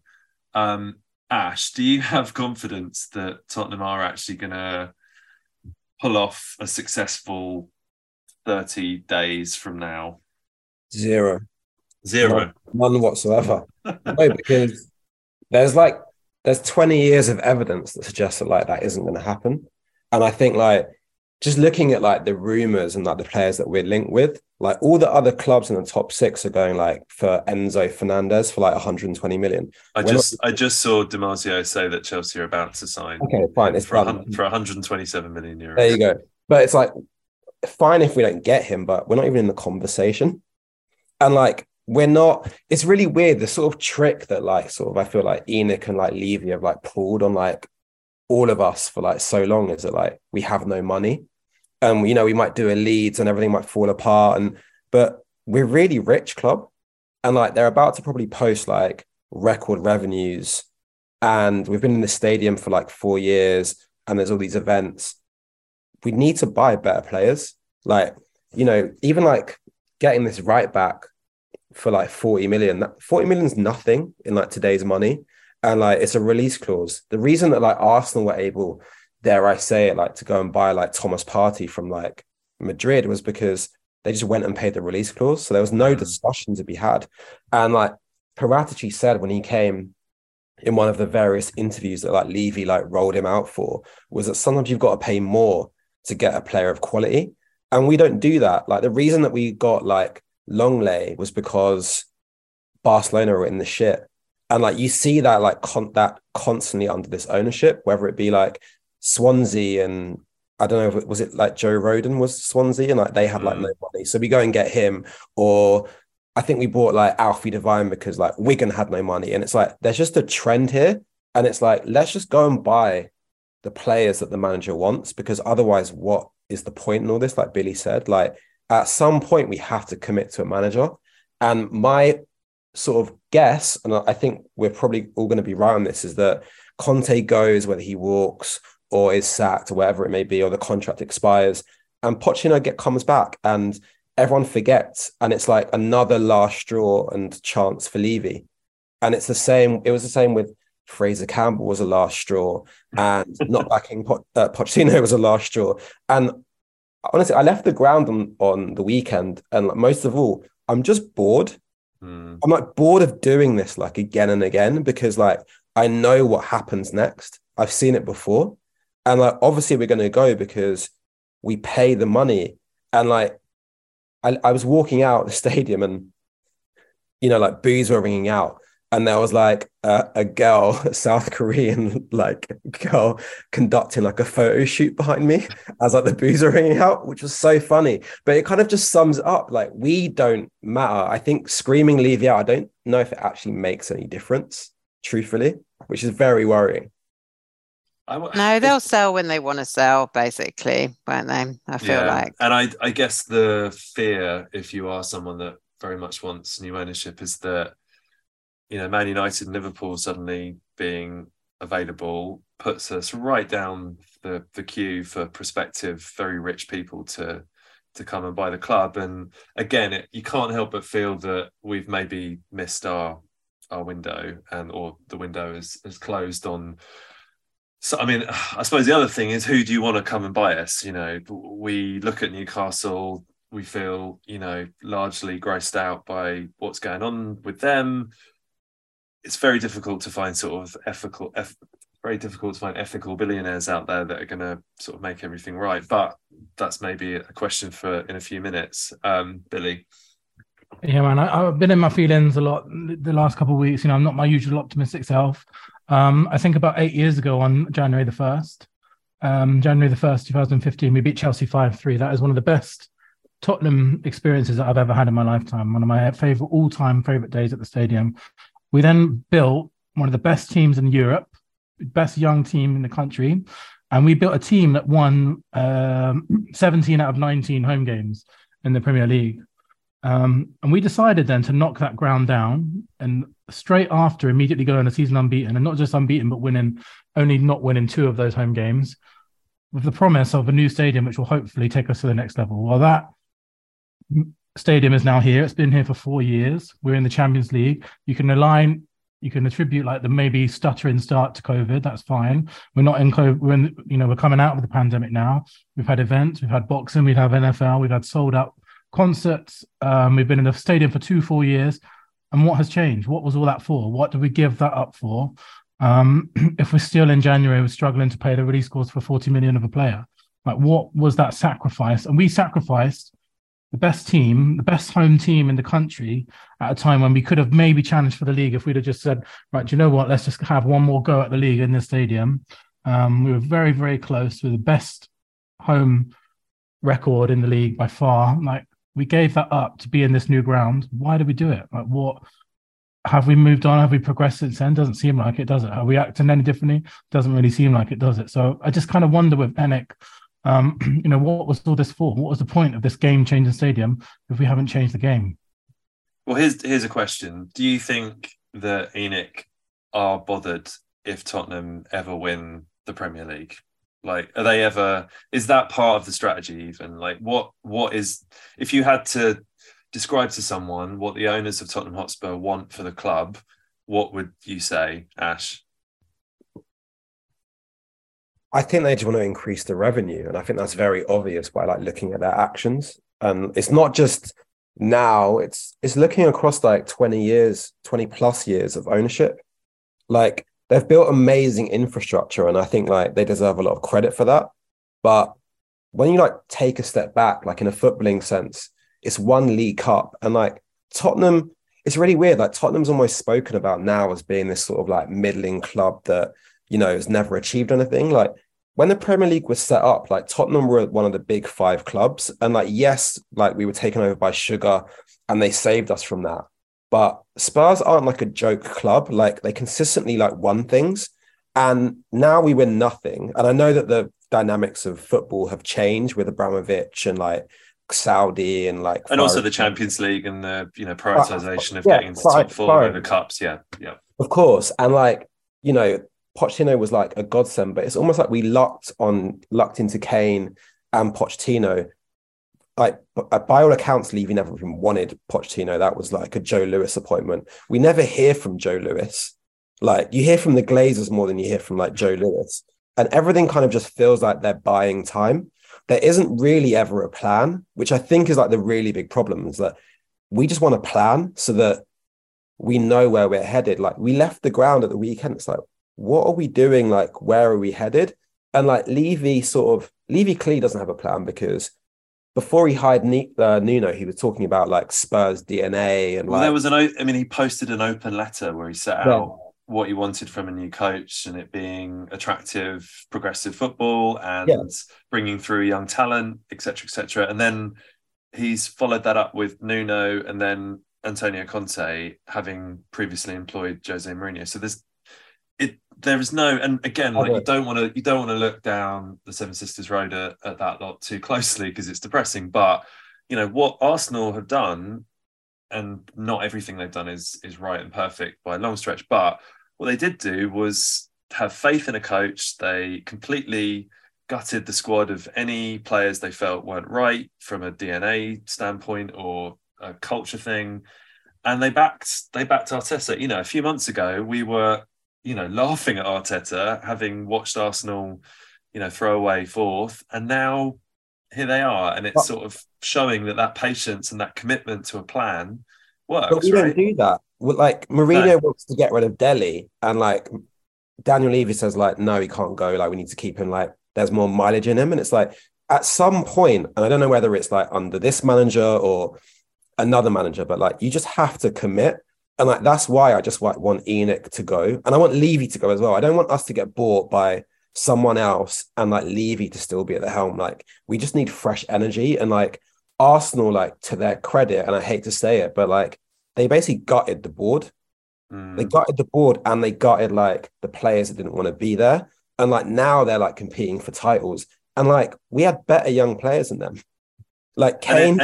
Ash, do you have confidence that Tottenham are actually going to pull off a successful 30 days from now? Zero. None whatsoever. No, because there's 20 years of evidence that suggests that that isn't going to happen. And I think just looking at the rumors and the players that we're linked with, all the other clubs in the top 6 are going for Enzo Fernandez for 120 million. I just saw Damasio say that Chelsea are about to sign. Okay, fine. It's for 127 million euros. There you go. But it's fine if we don't get him, but we're not even in the conversation. And we're not. It's really weird, the sort of trick that I feel ENIC and Levy have pulled on all of us for so long, is that we have no money. We might do a Leeds and everything might fall apart, but we're really rich club, and they're about to probably post record revenues, and we've been in the stadium for 4 years, and there's all these events. We need to buy better players, even getting this right back for 40 million. 40 million is nothing in today's money, and it's a release clause. The reason that Arsenal were able, dare I say it, to go and buy Thomas Partey from Madrid was because they just went and paid the release clause. So there was no discussion to be had. And Paratici said when he came in one of the various interviews that Levy rolled him out for, was that sometimes you've got to pay more to get a player of quality. And we don't do that. The reason that we got Longley was because Barcelona were in the shit. And you see that that constantly under this ownership, whether it be Swansea, and I don't know if was it Joe Rodon was Swansea, and they had no money, so we go and get him. Or I think we bought Alfie Devine because Wigan had no money, and it's there's just a trend here, and it's let's just go and buy the players that the manager wants, because otherwise what is the point in all this? Like Billy said, at some point we have to commit to a manager. And my sort of guess, and I think we're probably all going to be right on this, is that Conte goes, whether he walks or is sacked or whatever it may be, or the contract expires, and Pochettino comes back and everyone forgets, and it's another last straw and chance for Levy. And it was the same with Fraser Campbell was a last straw, and not backing Pochettino was a last straw. And honestly, I left the ground on the weekend, and most of all, I'm just bored. I'm bored of doing this again and again, because I know what happens next. I've seen it before. And obviously we're going to go because we pay the money. And I was walking out the stadium, and boos were ringing out, and there was a girl, a South Korean girl, conducting a photo shoot behind me as the boos were ringing out, which was so funny. But it kind of just sums up we don't matter. I think screaming Levy out, I don't know if it actually makes any difference, truthfully, which is very worrying. No, they'll sell when they want to sell, basically, won't they? I feel like. And I guess the fear, if you are someone that very much wants new ownership, is that, Man United and Liverpool suddenly being available puts us right down the queue for prospective, very rich people to come and buy the club. And again, you can't help but feel that we've maybe missed our window, or the window is closed on. So, I suppose the other thing is, who do you want to come and buy us? We look at Newcastle, we feel, largely grossed out by what's going on with them. It's very difficult to find ethical billionaires out there that are going to sort of make everything right. But that's maybe a question for in a few minutes. Billy. Yeah, man, I've been in my feelings a lot the last couple of weeks. I'm not my usual optimistic self. I think about 8 years ago on January the 1st, 2015, we beat Chelsea 5-3. That is one of the best Tottenham experiences that I've ever had in my lifetime. One of my all-time favorite days at the stadium. We then built one of the best teams in Europe, best young team in the country, and we built a team that won 17 out of 19 home games in the Premier League. And we decided then to knock that ground down, and straight after immediately go on a season unbeaten, and not just unbeaten, but not winning 2 of those home games, with the promise of a new stadium, which will hopefully take us to the next level. Well, that stadium is now here. It's been here for 4 years. We're in the Champions League. You can attribute like the maybe stuttering start to COVID. That's fine. We're not in COVID. We're coming out of the pandemic now. We've had events. We've had boxing. We've had NFL. We've had sold out concerts. We've been in the stadium for 4 years. And what has changed? What was all that for? What did we give that up for? If we're still in January, we're struggling to pay the release cost for 40 million of a player. Like, what was that sacrifice? And we sacrificed the best team, the best home team in the country at a time when we could have maybe challenged for the league if we'd have just said, right, do you know what? Let's just have one more go at the league in this stadium. We were very, very close to the best home record in the league by far. Like, we gave that up to be in this new ground. Why did we do it? Like, what have we moved on? Have we progressed since then? Doesn't seem like it, does it? Are we acting any differently? Doesn't really seem like it, does it? So I just kind of wonder with ENIC, what was all this for? What was the point of this game-changing stadium if we haven't changed the game? Well, here's a question. Do you think that ENIC are bothered if Tottenham ever win the Premier League? Like, are they ever? Is that part of the strategy even? Like, what is? If you had to describe to someone what the owners of Tottenham Hotspur want for the club, what would you say, Ash? I think they just want to increase the revenue, and I think that's very obvious by like looking at their actions. And it's not just now; it's looking across like 20 plus years of ownership. Like, they've built amazing infrastructure, and I think like they deserve a lot of credit for that. But when you like take a step back, like in a footballing sense, it's one League Cup, and like Tottenham, it's really weird. Like, Tottenham's almost spoken about now as being this sort of like middling club that, has never achieved anything. Like, when the Premier League was set up, like Tottenham were one of the big 5 clubs. And like, yes, like we were taken over by Sugar and they saved us from that. But Spurs aren't like a joke club. Like, they consistently like won things. And now we win nothing. And I know that the dynamics of football have changed with Abramovich and like Saudi and like... And also the Champions League and the, prioritization of getting into top 4 over cups. Yeah. Of course. And like, Pochettino was like a godsend, but it's almost like we lucked into Kane and Pochettino. Like, by all accounts, Levy never even wanted Pochettino. That was like a Joe Lewis appointment. We never hear from Joe Lewis. Like, you hear from the Glazers more than you hear from like Joe Lewis. And everything kind of just feels like they're buying time. There isn't really ever a plan, which I think is like the really big problem, is that we just want a plan so that we know where we're headed. Like, we left the ground at the weekend. It's like, what are we doing? Like, where are we headed? And like Levy clearly doesn't have a plan, because before he hired Nuno, he was talking about like Spurs DNA. And there was he posted an open letter where he set out what he wanted from a new coach, and it being attractive, progressive football and bringing through young talent, etc., etc. And then he's followed that up with Nuno and then Antonio Conte, having previously employed Jose Mourinho. So there is no, and again, like, you don't want to look down the Seven Sisters Road at that lot too closely, because it's depressing. But what Arsenal have done, and not everything they've done is right and perfect by a long stretch, but what they did do was have faith in a coach. They completely gutted the squad of any players they felt weren't right from a DNA standpoint or a culture thing, and they backed Arteta. A few months ago we were laughing at Arteta, having watched Arsenal, throw away 4th, and now here they are, and it's sort of showing that patience and that commitment to a plan works. But we don't do that. Like, Mourinho wants to get rid of Dele, and like Daniel Levy says, like, no, he can't go. Like, we need to keep him. Like, there's more mileage in him, and it's like at some point, and I don't know whether it's like under this manager or another manager, but like, you just have to commit. And like, that's why I just want ENIC to go. And I want Levy to go as well. I don't want us to get bought by someone else and like Levy to still be at the helm. Like, we just need fresh energy. And like Arsenal, like, to their credit, and I hate to say it, but like, they basically gutted the board. They gutted the board, and they gutted like the players that didn't want to be there. And like, now they're like competing for titles. And like, we had better young players than them. Like Kane.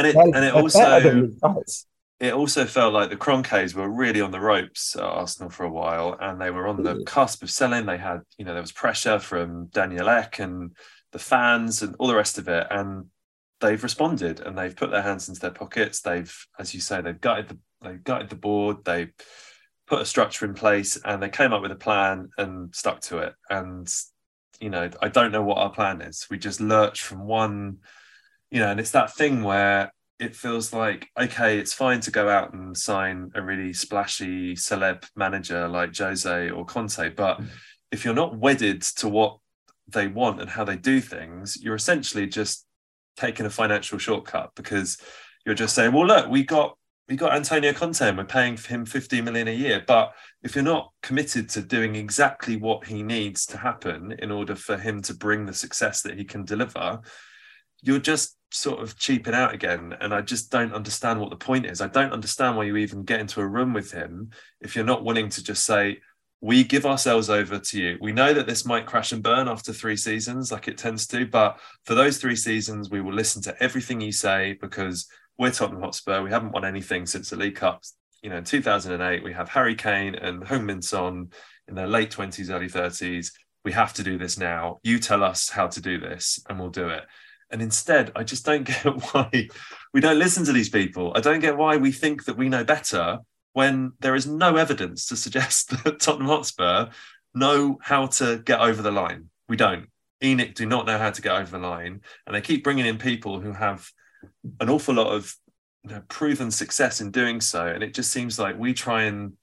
It also felt like the Kroenkes were really on the ropes at Arsenal for a while, and they were on the cusp of selling. They had, there was pressure from Daniel Ek and the fans and all the rest of it. And they've responded and they've put their hands into their pockets. They've, as you say, they've gutted the board. They put a structure in place and they came up with a plan and stuck to it. And I don't know what our plan is. We just lurch from one, and it's that thing where it feels like, okay, it's fine to go out and sign a really splashy celeb manager like Jose or Conte, but if you're not wedded to what they want and how they do things, you're essentially just taking a financial shortcut, because you're just saying, well, look, we got Antonio Conte and we're paying him 50 million a year. But if you're not committed to doing exactly what he needs to happen in order for him to bring the success that he can deliver, you're just sort of cheaping out again. And I just don't understand what the point is. I don't understand why you even get into a room with him if you're not willing to just say, we give ourselves over to you. We know that this might crash and burn after 3 seasons like it tends to, but for those 3 seasons, we will listen to everything you say, because we're Tottenham Hotspur. We haven't won anything since the League Cup. In 2008, we have Harry Kane and Heung-min Son in their late 20s, early 30s. We have to do this now. You tell us how to do this and we'll do it. And instead, I just don't get why we don't listen to these people. I don't get why we think that we know better when there is no evidence to suggest that Tottenham Hotspur know how to get over the line. We don't. ENIC do not know how to get over the line. And they keep bringing in people who have an awful lot of proven success in doing so. And it just seems like we try and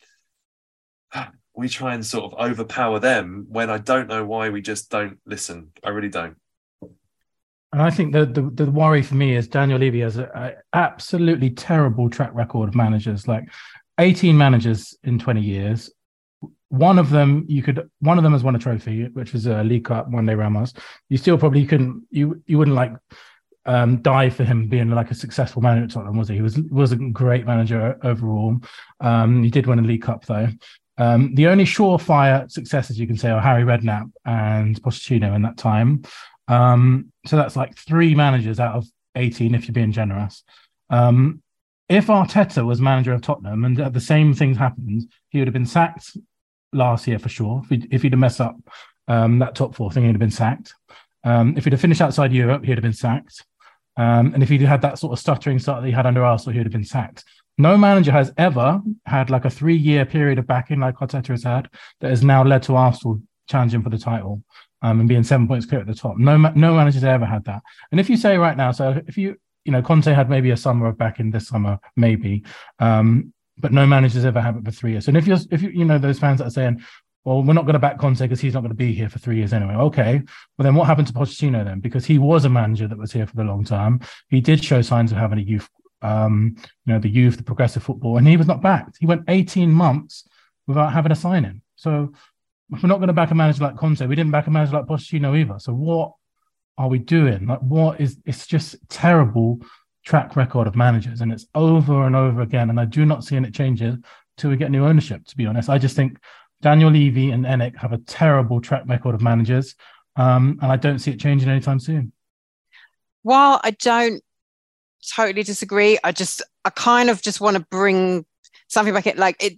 sort of overpower them, when I don't know why we just don't listen. I really don't. And I think the worry for me is Daniel Levy has an absolutely terrible track record of managers, like 18 managers in 20 years. One of them has won a trophy, which was a League Cup, Juan de Ramos. You still probably you wouldn't like die for him being like a successful manager at Tottenham, was he? He was a great manager overall. He did win a League Cup though. The only surefire successes you can say are Harry Redknapp and Pochettino in that time. So that's like 3 managers out of 18, if you're being generous. If Arteta was manager of Tottenham and the same things happened, he would have been sacked last year for sure. If he'd have messed up that top 4 thing, he'd have been sacked. If he'd have finished outside Europe, he'd have been sacked. And if he'd had that sort of stuttering start that he had under Arsenal, he'd have been sacked. No manager has ever had like a 3-year period of backing like Arteta has had that has now led to Arsenal challenging for the title and being 7 points clear at the top. No manager's ever had that. And if you say right now, so if Conte had maybe a summer of backing this summer, maybe, but no manager's ever had it for 3 years. And if you those fans that are saying, well, we're not going to back Conte because he's not going to be here for 3 years anyway. Okay, well then what happened to Pochettino then? Because he was a manager that was here for the long time. He did show signs of having a youth, the progressive football, and he was not backed. He went 18 months without having a sign-in. So if we're not going to back a manager like Conte, we didn't back a manager like Pochettino either. So what are we doing? It's just terrible track record of managers, and it's over and over again. And I do not see it changes till we get new ownership, to be honest. I just think Daniel Levy and ENIC have a terrible track record of managers, and I don't see it changing anytime soon. While I don't totally disagree, I kind of just want to bring something back in, like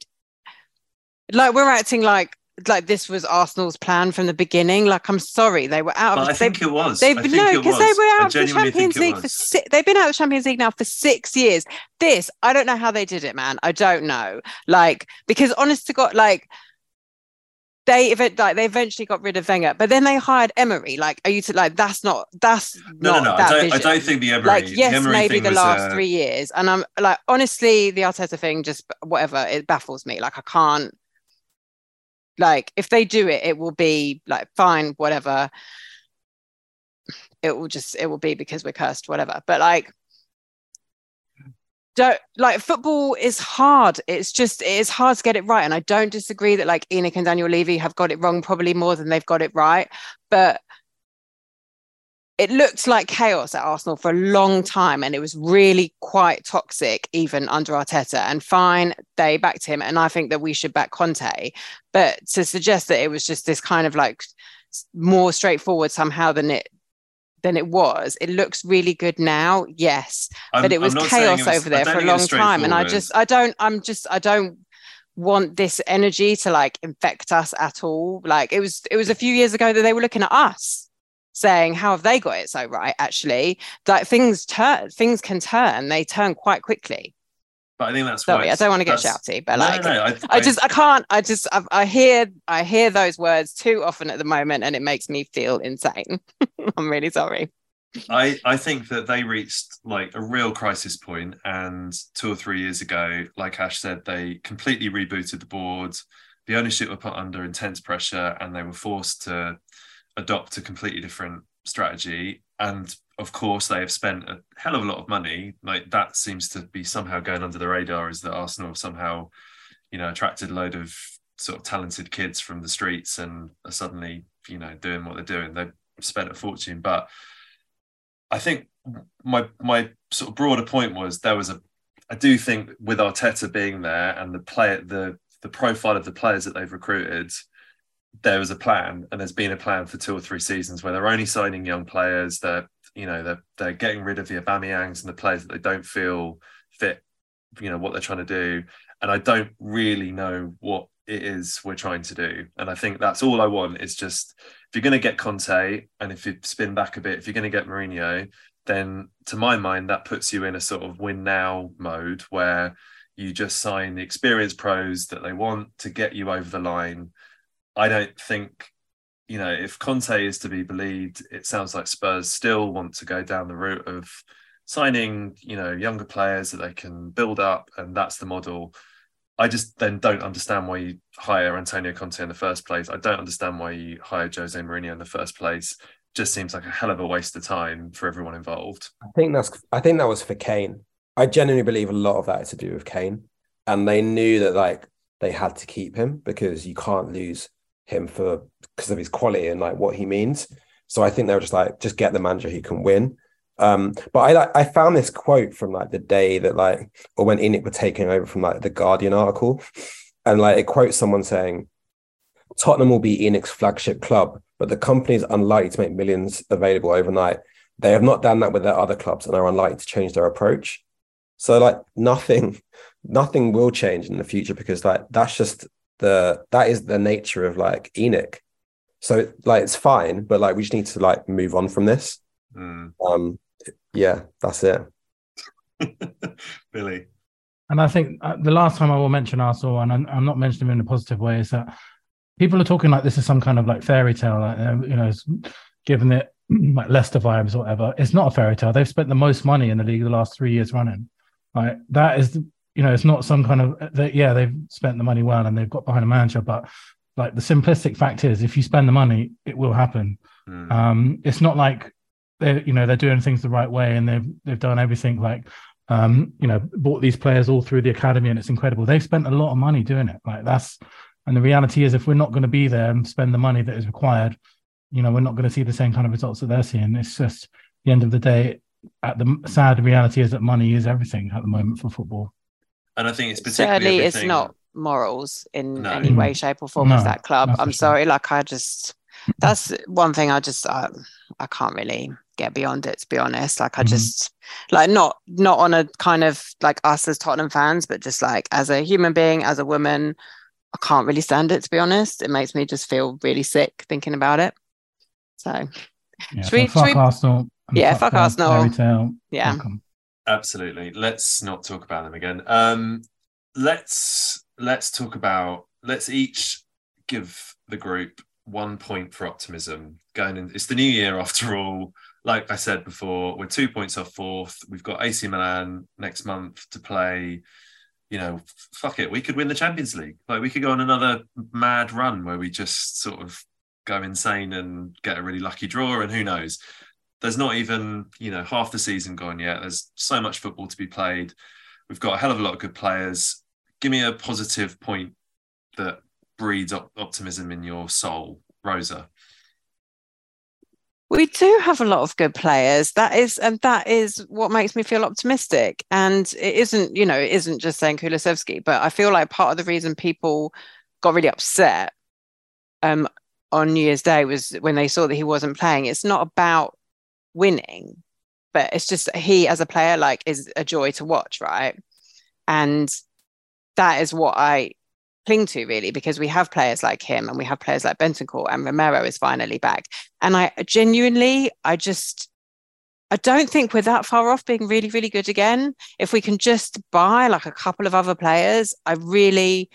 we're acting like this was Arsenal's plan from the beginning. Like, I'm sorry, they were out. I think it was. Because they were out of the Champions League they've been out of the Champions League now for 6 years. I don't know how they did it, man. I don't know. Like, because honest to God, like, they eventually got rid of Wenger, but then they hired Emery. Like, are you that's not no. I don't think the Emery. Like, yes, the Emery maybe the last 3 years, and I'm like, honestly, the Arteta thing, just whatever, it baffles me. Like, I can't. Like, if they do it, it will be like fine, whatever. It will be because we're cursed, whatever. But football is hard. It is hard to get it right. And I don't disagree that like ENIC and Daniel Levy have got it wrong probably more than they've got it right. But it looked like chaos at Arsenal for a long time, and it was really quite toxic even under Arteta. And fine, they backed him, and I think that we should back Conte. But to suggest that it was just this kind of like more straightforward somehow than it was, it looks really good now, yes, but it was chaos over there for a long time, and I don't want this energy to like infect us at all. Like, it was a few years ago that they were looking at us. saying, how have they got it so right? Actually, like things can turn. They turn quite quickly. But I think that's sorry. I don't want to get shouty, but I hear those words too often at the moment, and it makes me feel insane. I'm really sorry. I think that they reached like a real crisis point, and 2 or 3 years ago, like Ash said, they completely rebooted the board. The ownership were put under intense pressure, and they were forced to adopt a completely different strategy. And of course, they have spent a hell of a lot of money. Like that seems to be somehow going under the radar, is that Arsenal have somehow, attracted a load of sort of talented kids from the streets and are suddenly, doing what they're doing. They've spent a fortune. But I think my sort of broader point was I do think with Arteta being there and the profile of the players that they've recruited, there was a plan, and there's been a plan for 2 or 3 seasons where they're only signing young players. They're getting rid of the Aubameyangs and the players that they don't feel fit, what they're trying to do. And I don't really know what it is we're trying to do. And I think that's all I want is just, if you're going to get Conte, and if you spin back a bit, if you're going to get Mourinho, then to my mind, that puts you in a sort of win now mode where you just sign the experienced pros that they want to get you over the line. I don't think, if Conte is to be believed, it sounds like Spurs still want to go down the route of signing, younger players that they can build up, and that's the model. I just then don't understand why you hire Antonio Conte in the first place. I don't understand why you hire Jose Mourinho in the first place. Just seems like a hell of a waste of time for everyone involved. I think that was for Kane. I genuinely believe a lot of that is to do with Kane, and they knew that like they had to keep him because you can't lose him because of his quality and like what he means. So I think they were just like, just get the manager who can win. But I found this quote from like the day that or when ENIC were taking over from like the Guardian article, and like it quotes someone saying, Tottenham will be ENIC's flagship club, but the company is unlikely to make millions available overnight. They have not done that with their other clubs and are unlikely to change their approach. So like nothing will change in the future because like that's just that is the nature of like ENIC. So like it's fine, but like we just need to like move on from this. Yeah, that's it. Billy. And I think the last time I will mention Arsenal, and I'm not mentioning them in a positive way, is that people are talking like this is some kind of like fairy tale, like, given it like Leicester vibes or whatever. It's not a fairy tale. They've spent the most money in the league the last 3 years running. Like that is, it's not some kind of they've spent the money well and they've got behind a manager, but like the simplistic fact is, if you spend the money, it will happen. It's not like they're doing things the right way and they've done everything like bought these players all through the academy and it's incredible. They've spent a lot of money doing it. Like and the reality is, if we're not going to be there and spend the money that is required, we're not going to see the same kind of results that they're seeing. It's just the end of the day. The sad reality is that money is everything at the moment for football. And I think it's particularly certainly it's not morals in any way, shape, or form of that club. I'm sorry, like that's one thing I can't really get beyond it, to be honest. Like I just like not on a kind of like us as Tottenham fans, but just like as a human being, as a woman, I can't really stand it, to be honest. It makes me just feel really sick thinking about it. So fuck Arsenal. Yeah, fuck Arsenal. Yeah. Welcome. Absolutely. Let's not talk about them again. Let's talk about, let's each give the group 1 point for optimism going in. It's the new year after all. Like I said before, we're 2 points off fourth. We've got AC Milan next month to play. Fuck it. We could win the Champions League. Like we could go on another mad run where we just sort of go insane and get a really lucky draw, and who knows. There's not even, half the season gone yet. There's so much football to be played. We've got a hell of a lot of good players. Give me a positive point that breeds optimism in your soul, Rosa. We do have a lot of good players. That is what makes me feel optimistic. And it isn't just saying Kulusevski, but I feel like part of the reason people got really upset on New Year's Day was when they saw that he wasn't playing. It's not about winning, but it's just he as a player like is a joy to watch, right? And that is what I cling to, really, because we have players like him and we have players like Bentancur, and Romero is finally back. And I don't think we're that far off being really, really good again. If we can just buy like a couple of other players, I really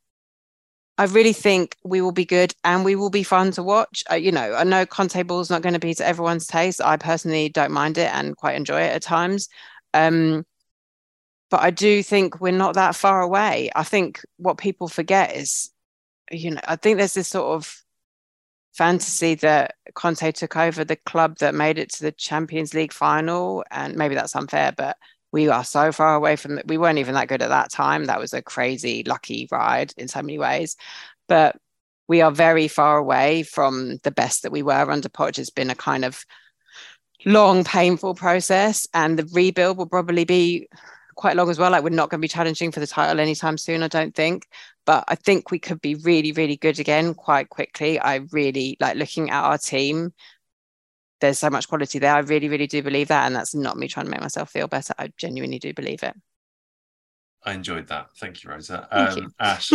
think we will be good and we will be fun to watch. I know Conte ball's not going to be to everyone's taste. I personally don't mind it and quite enjoy it at times. But I do think we're not that far away. I think what people forget is, I think there's this sort of fantasy that Conte took over the club that made it to the Champions League final, and maybe that's unfair, but we are so far away from it. We weren't even that good at that time. That was a crazy lucky ride in so many ways, but we are very far away from the best that we were under Poch. It's been a kind of long, painful process, and the rebuild will probably be quite long as well. Like, we're not going to be challenging for the title anytime soon, I don't think. But I think we could be really, really good again quite quickly. I really like looking at our team. There's so much quality there. I really, really do believe that. And that's not me trying to make myself feel better. I genuinely do believe it. I enjoyed that. Thank you, Rosa. Thank you. Ash?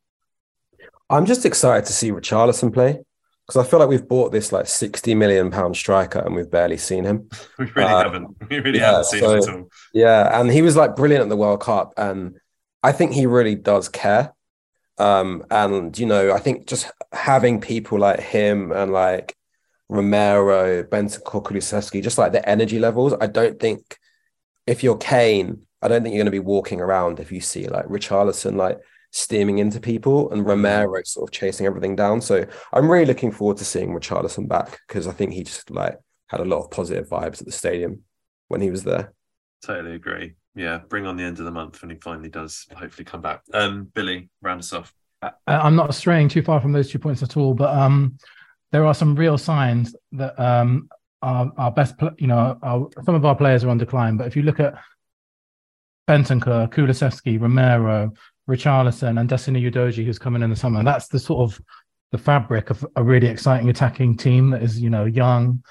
I'm just excited to see Richarlison play, because I feel like we've bought this like £60 million striker and we've barely seen him. We really haven't. We really haven't seen him at all. Yeah, and he was like brilliant at the World Cup, and I think he really does care. And I think just having people like him and like Romero, Bentancur, Kulusevski, just like the energy levels. I don't think if you're Kane, I don't think you're going to be walking around if you see like Richarlison like steaming into people and Romero sort of chasing everything down. So I'm really looking forward to seeing Richarlison back, because I think he just like had a lot of positive vibes at the stadium when he was there. Totally agree. Yeah, bring on the end of the month when he finally does hopefully come back. Billy, round us off. I'm not straying too far from those 2 points at all, but there are some real signs that our best, some of our players are on decline. But if you look at Bentancur, Kulusevski, Romero, Richarlison, and Destiny Udogie, who's coming in the summer, that's the sort of the fabric of a really exciting attacking team that is, young,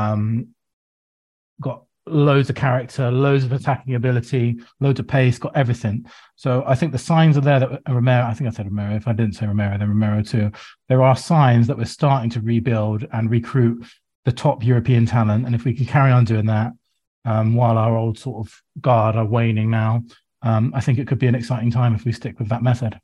got loads of character, loads of attacking ability, loads of pace, got everything. So I think the signs are there that Romero, I think I said Romero, if I didn't say Romero, then Romero too. There are signs that we're starting to rebuild and recruit the top European talent. And if we can carry on doing that while our old sort of guard are waning now, I think it could be an exciting time if we stick with that method.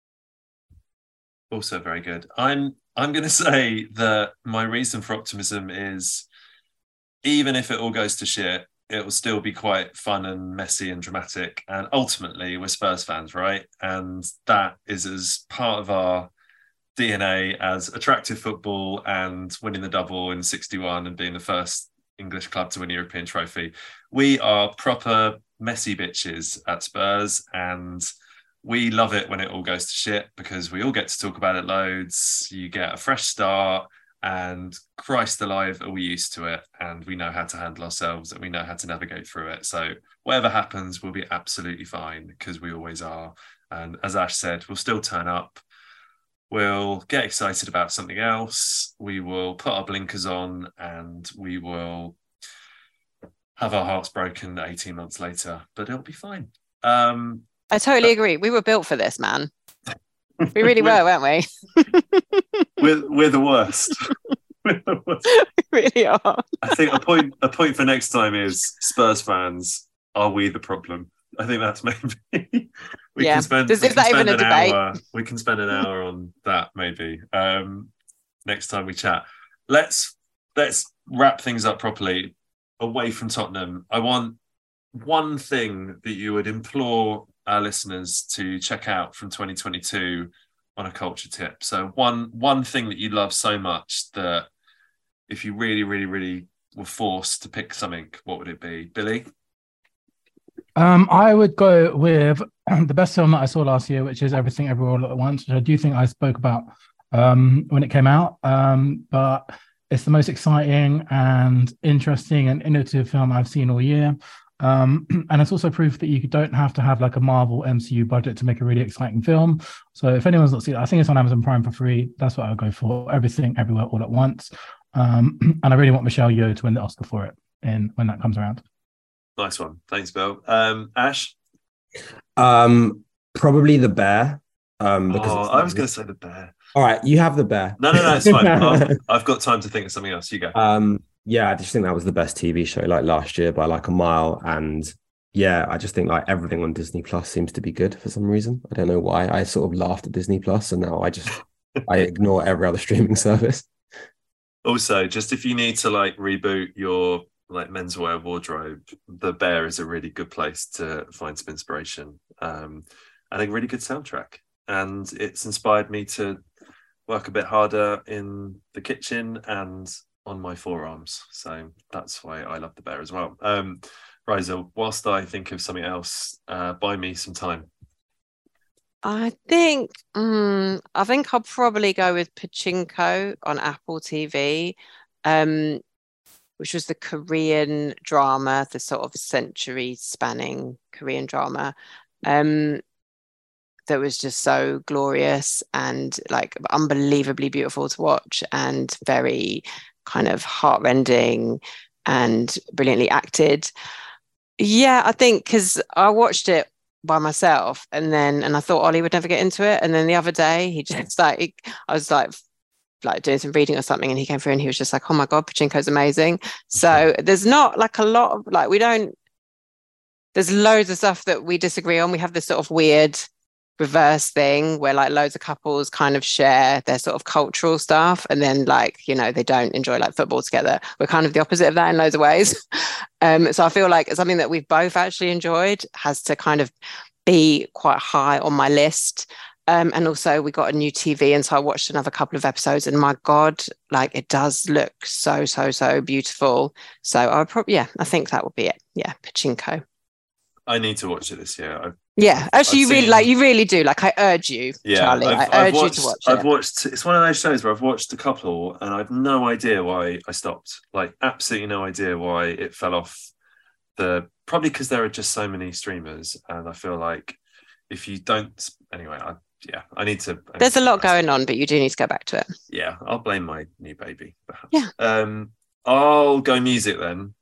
Also very good. I'm going to say that my reason for optimism is, even if it all goes to shit, it will still be quite fun and messy and dramatic. And ultimately, we're Spurs fans, right? And that is as part of our DNA as attractive football and winning the double in 61 and being the first English club to win a European trophy. We are proper messy bitches at Spurs, and we love it when it all goes to shit, because we all get to talk about it loads. You get a fresh start, and Christ alive, are we used to it, and we know how to handle ourselves and we know how to navigate through it. So whatever happens, we'll be absolutely fine, because we always are. And as Ash said, we'll still turn up. We'll get excited about something else. We will put our blinkers on, and we will have our hearts broken 18 months later, but it'll be fine. I totally agree. We were built for this, man. We really were, weren't we? We're the worst. We're the worst. We really are. I think a point for next time is, Spurs fans, are we the problem? I think that's maybe we can spend an hour on that maybe. Next time we chat. Let's wrap things up properly. Away from Tottenham, I want one thing that you would implore our listeners to check out from 2022 on a culture tip. So one thing that you love so much that if you really, really, really were forced to pick something, what would it be? Billy? I would go with the best film that I saw last year, which is Everything Everywhere All at Once, which I do think I spoke about when it came out. But it's the most exciting and interesting and innovative film I've seen all year. And it's also proof that you don't have to have like a Marvel MCU budget to make a really exciting film. So if anyone's not seen it, I think it's on Amazon Prime for free. That's what I'll go for. Everything Everywhere All at Once. And I really want Michelle Yeoh to win the Oscar for it when that comes around. Nice one. Thanks, Bill. Ash? Probably The Bear. Because I was going to say the bear. All right, you have the bear. No, it's fine. I've got time to think of something else. You go. Yeah, I just think that was the best TV show like last year by like a mile. And yeah, I just think like everything on Disney Plus seems to be good for some reason. I don't know why. I sort of laughed at Disney Plus, and now I ignore every other streaming service. Also, just if you need to like reboot your like menswear wardrobe, the bear is a really good place to find some inspiration. And a really good soundtrack. And it's inspired me to work a bit harder in the kitchen and on my forearms. So that's why I love the bear as well. Riza, whilst I think of something else, buy me some time. I think I'll probably go with Pachinko on Apple TV, which was the Korean drama, the sort of century-spanning Korean drama. That was just so glorious and like unbelievably beautiful to watch and very kind of heartrending and brilliantly acted. Yeah, I think because I watched it by myself and I thought Ollie would never get into it. And then the other day he just I was like doing some reading or something and he came through and he was just like, oh my God, Pachinko's amazing. So there's not like a lot of like, there's loads of stuff that we disagree on. We have this sort of weird reverse thing where like loads of couples kind of share their sort of cultural stuff and then like, you know, they don't enjoy like football together. We're kind of the opposite of that in loads of ways. So I feel like something that we've both actually enjoyed has to kind of be quite high on my list. And also we got a new TV and so I watched another couple of episodes and my God, like it does look so beautiful. So I think that would be it. Yeah, Pachinko. I need to watch it this year. You really do. Like, I urge you, Charlie. I urge you to watch it. I've watched. It's one of those shows where I've watched a couple, and I've no idea why I stopped. Like, absolutely no idea why it fell off. Probably because there are just so many streamers, and I feel like if you don't, anyway. I need to. There's a lot going on, but you do need to go back to it. Yeah, I'll blame my new baby, perhaps. Yeah. I'll go music then.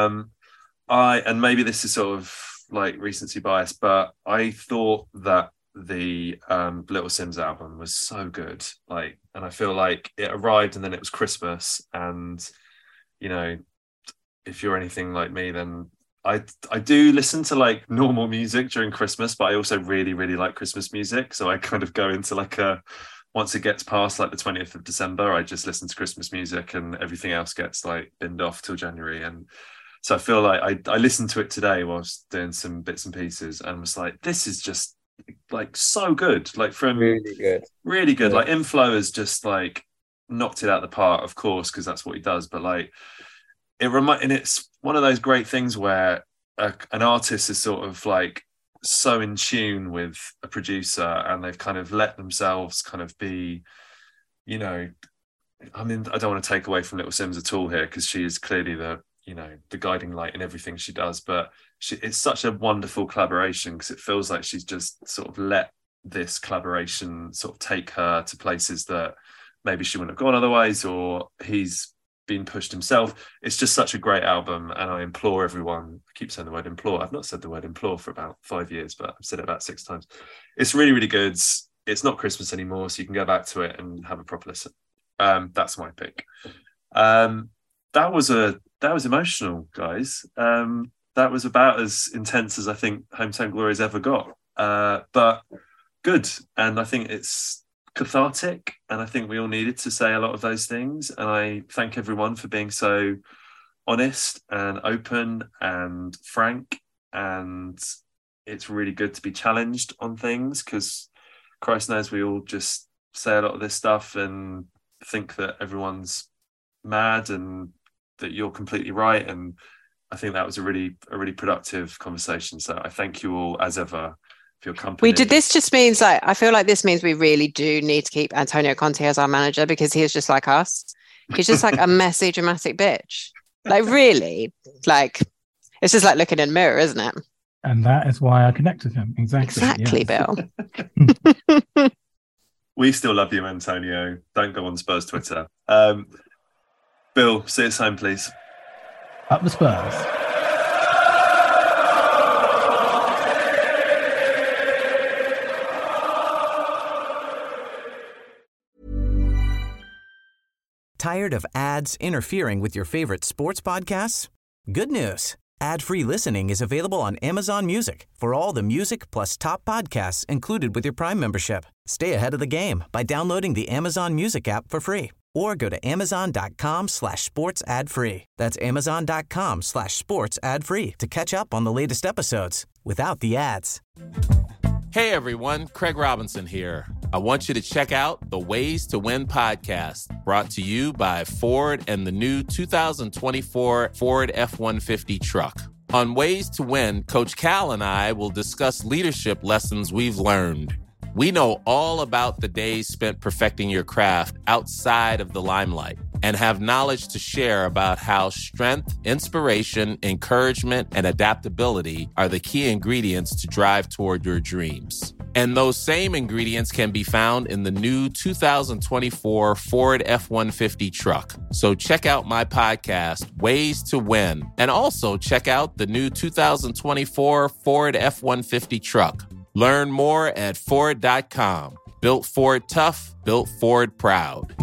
And maybe this is sort of like recency bias, but I thought that the Little Sims album was so good. Like, and I feel like it arrived and then it was Christmas. And, you know, if you're anything like me, then I do listen to like normal music during Christmas, but I also really, really like Christmas music. So I kind of go into like once it gets past like the 20th of December, I just listen to Christmas music and everything else gets like binned off till January. And so I feel like I listened to it today whilst doing some bits and pieces and was like, this is just like so good. Like really good. Yeah. Like Inflow has just like knocked it out of the park, of course, because that's what he does. But like and it's one of those great things where an artist is sort of like so in tune with a producer and they've kind of let themselves kind of be, you know, I mean, I don't want to take away from Little Sims at all here because she is clearly the guiding light in everything she does, but it's such a wonderful collaboration because it feels like she's just sort of let this collaboration sort of take her to places that maybe she wouldn't have gone otherwise, or he's been pushed himself. It's just such a great album, and I implore everyone, I keep saying the word implore, I've not said the word implore for about 5 years, but I've said it about 6 times. It's really, really good. It's not Christmas anymore, so you can go back to it and have a proper listen. That's my pick. That was emotional, guys. That was about as intense as I think Hometown Glory's ever got. But good. And I think it's cathartic. And I think we all needed to say a lot of those things. And I thank everyone for being so honest and open and frank. And it's really good to be challenged on things because Christ knows we all just say a lot of this stuff and think that everyone's mad and that you're completely right. And I think that was a really productive conversation. So I thank you all as ever for your company. This just means like, I feel like this means we really do need to keep Antonio Conte as our manager because he is just like us. He's just like a messy, dramatic bitch. Like really, like it's just like looking in a mirror, isn't it? And that is why I connect with him. Exactly, yes. Bill. We still love you, Antonio. Don't go on Spurs Twitter. Bill, see us home, please. Up the Spurs. Tired of ads interfering with your favorite sports podcasts? Good news. Ad-free listening is available on Amazon Music for all the music plus top podcasts included with your Prime membership. Stay ahead of the game by downloading the Amazon Music app for free or go to amazon.com/sports ad free. That's amazon.com/sports ad free to catch up on the latest episodes without the ads. Hey everyone, Craig Robinson here. I want you to check out the Ways to Win podcast, brought to you by Ford and the new 2024 Ford F-150 truck. On Ways to Win, Coach Cal and I will discuss leadership lessons we've learned. We know all about the days spent perfecting your craft outside of the limelight and have knowledge to share about how strength, inspiration, encouragement, and adaptability are the key ingredients to drive toward your dreams. And those same ingredients can be found in the new 2024 Ford F-150 truck. So check out my podcast, Ways to Win, and also check out the new 2024 Ford F-150 truck. Learn more at Ford.com. Built Ford tough, built Ford proud.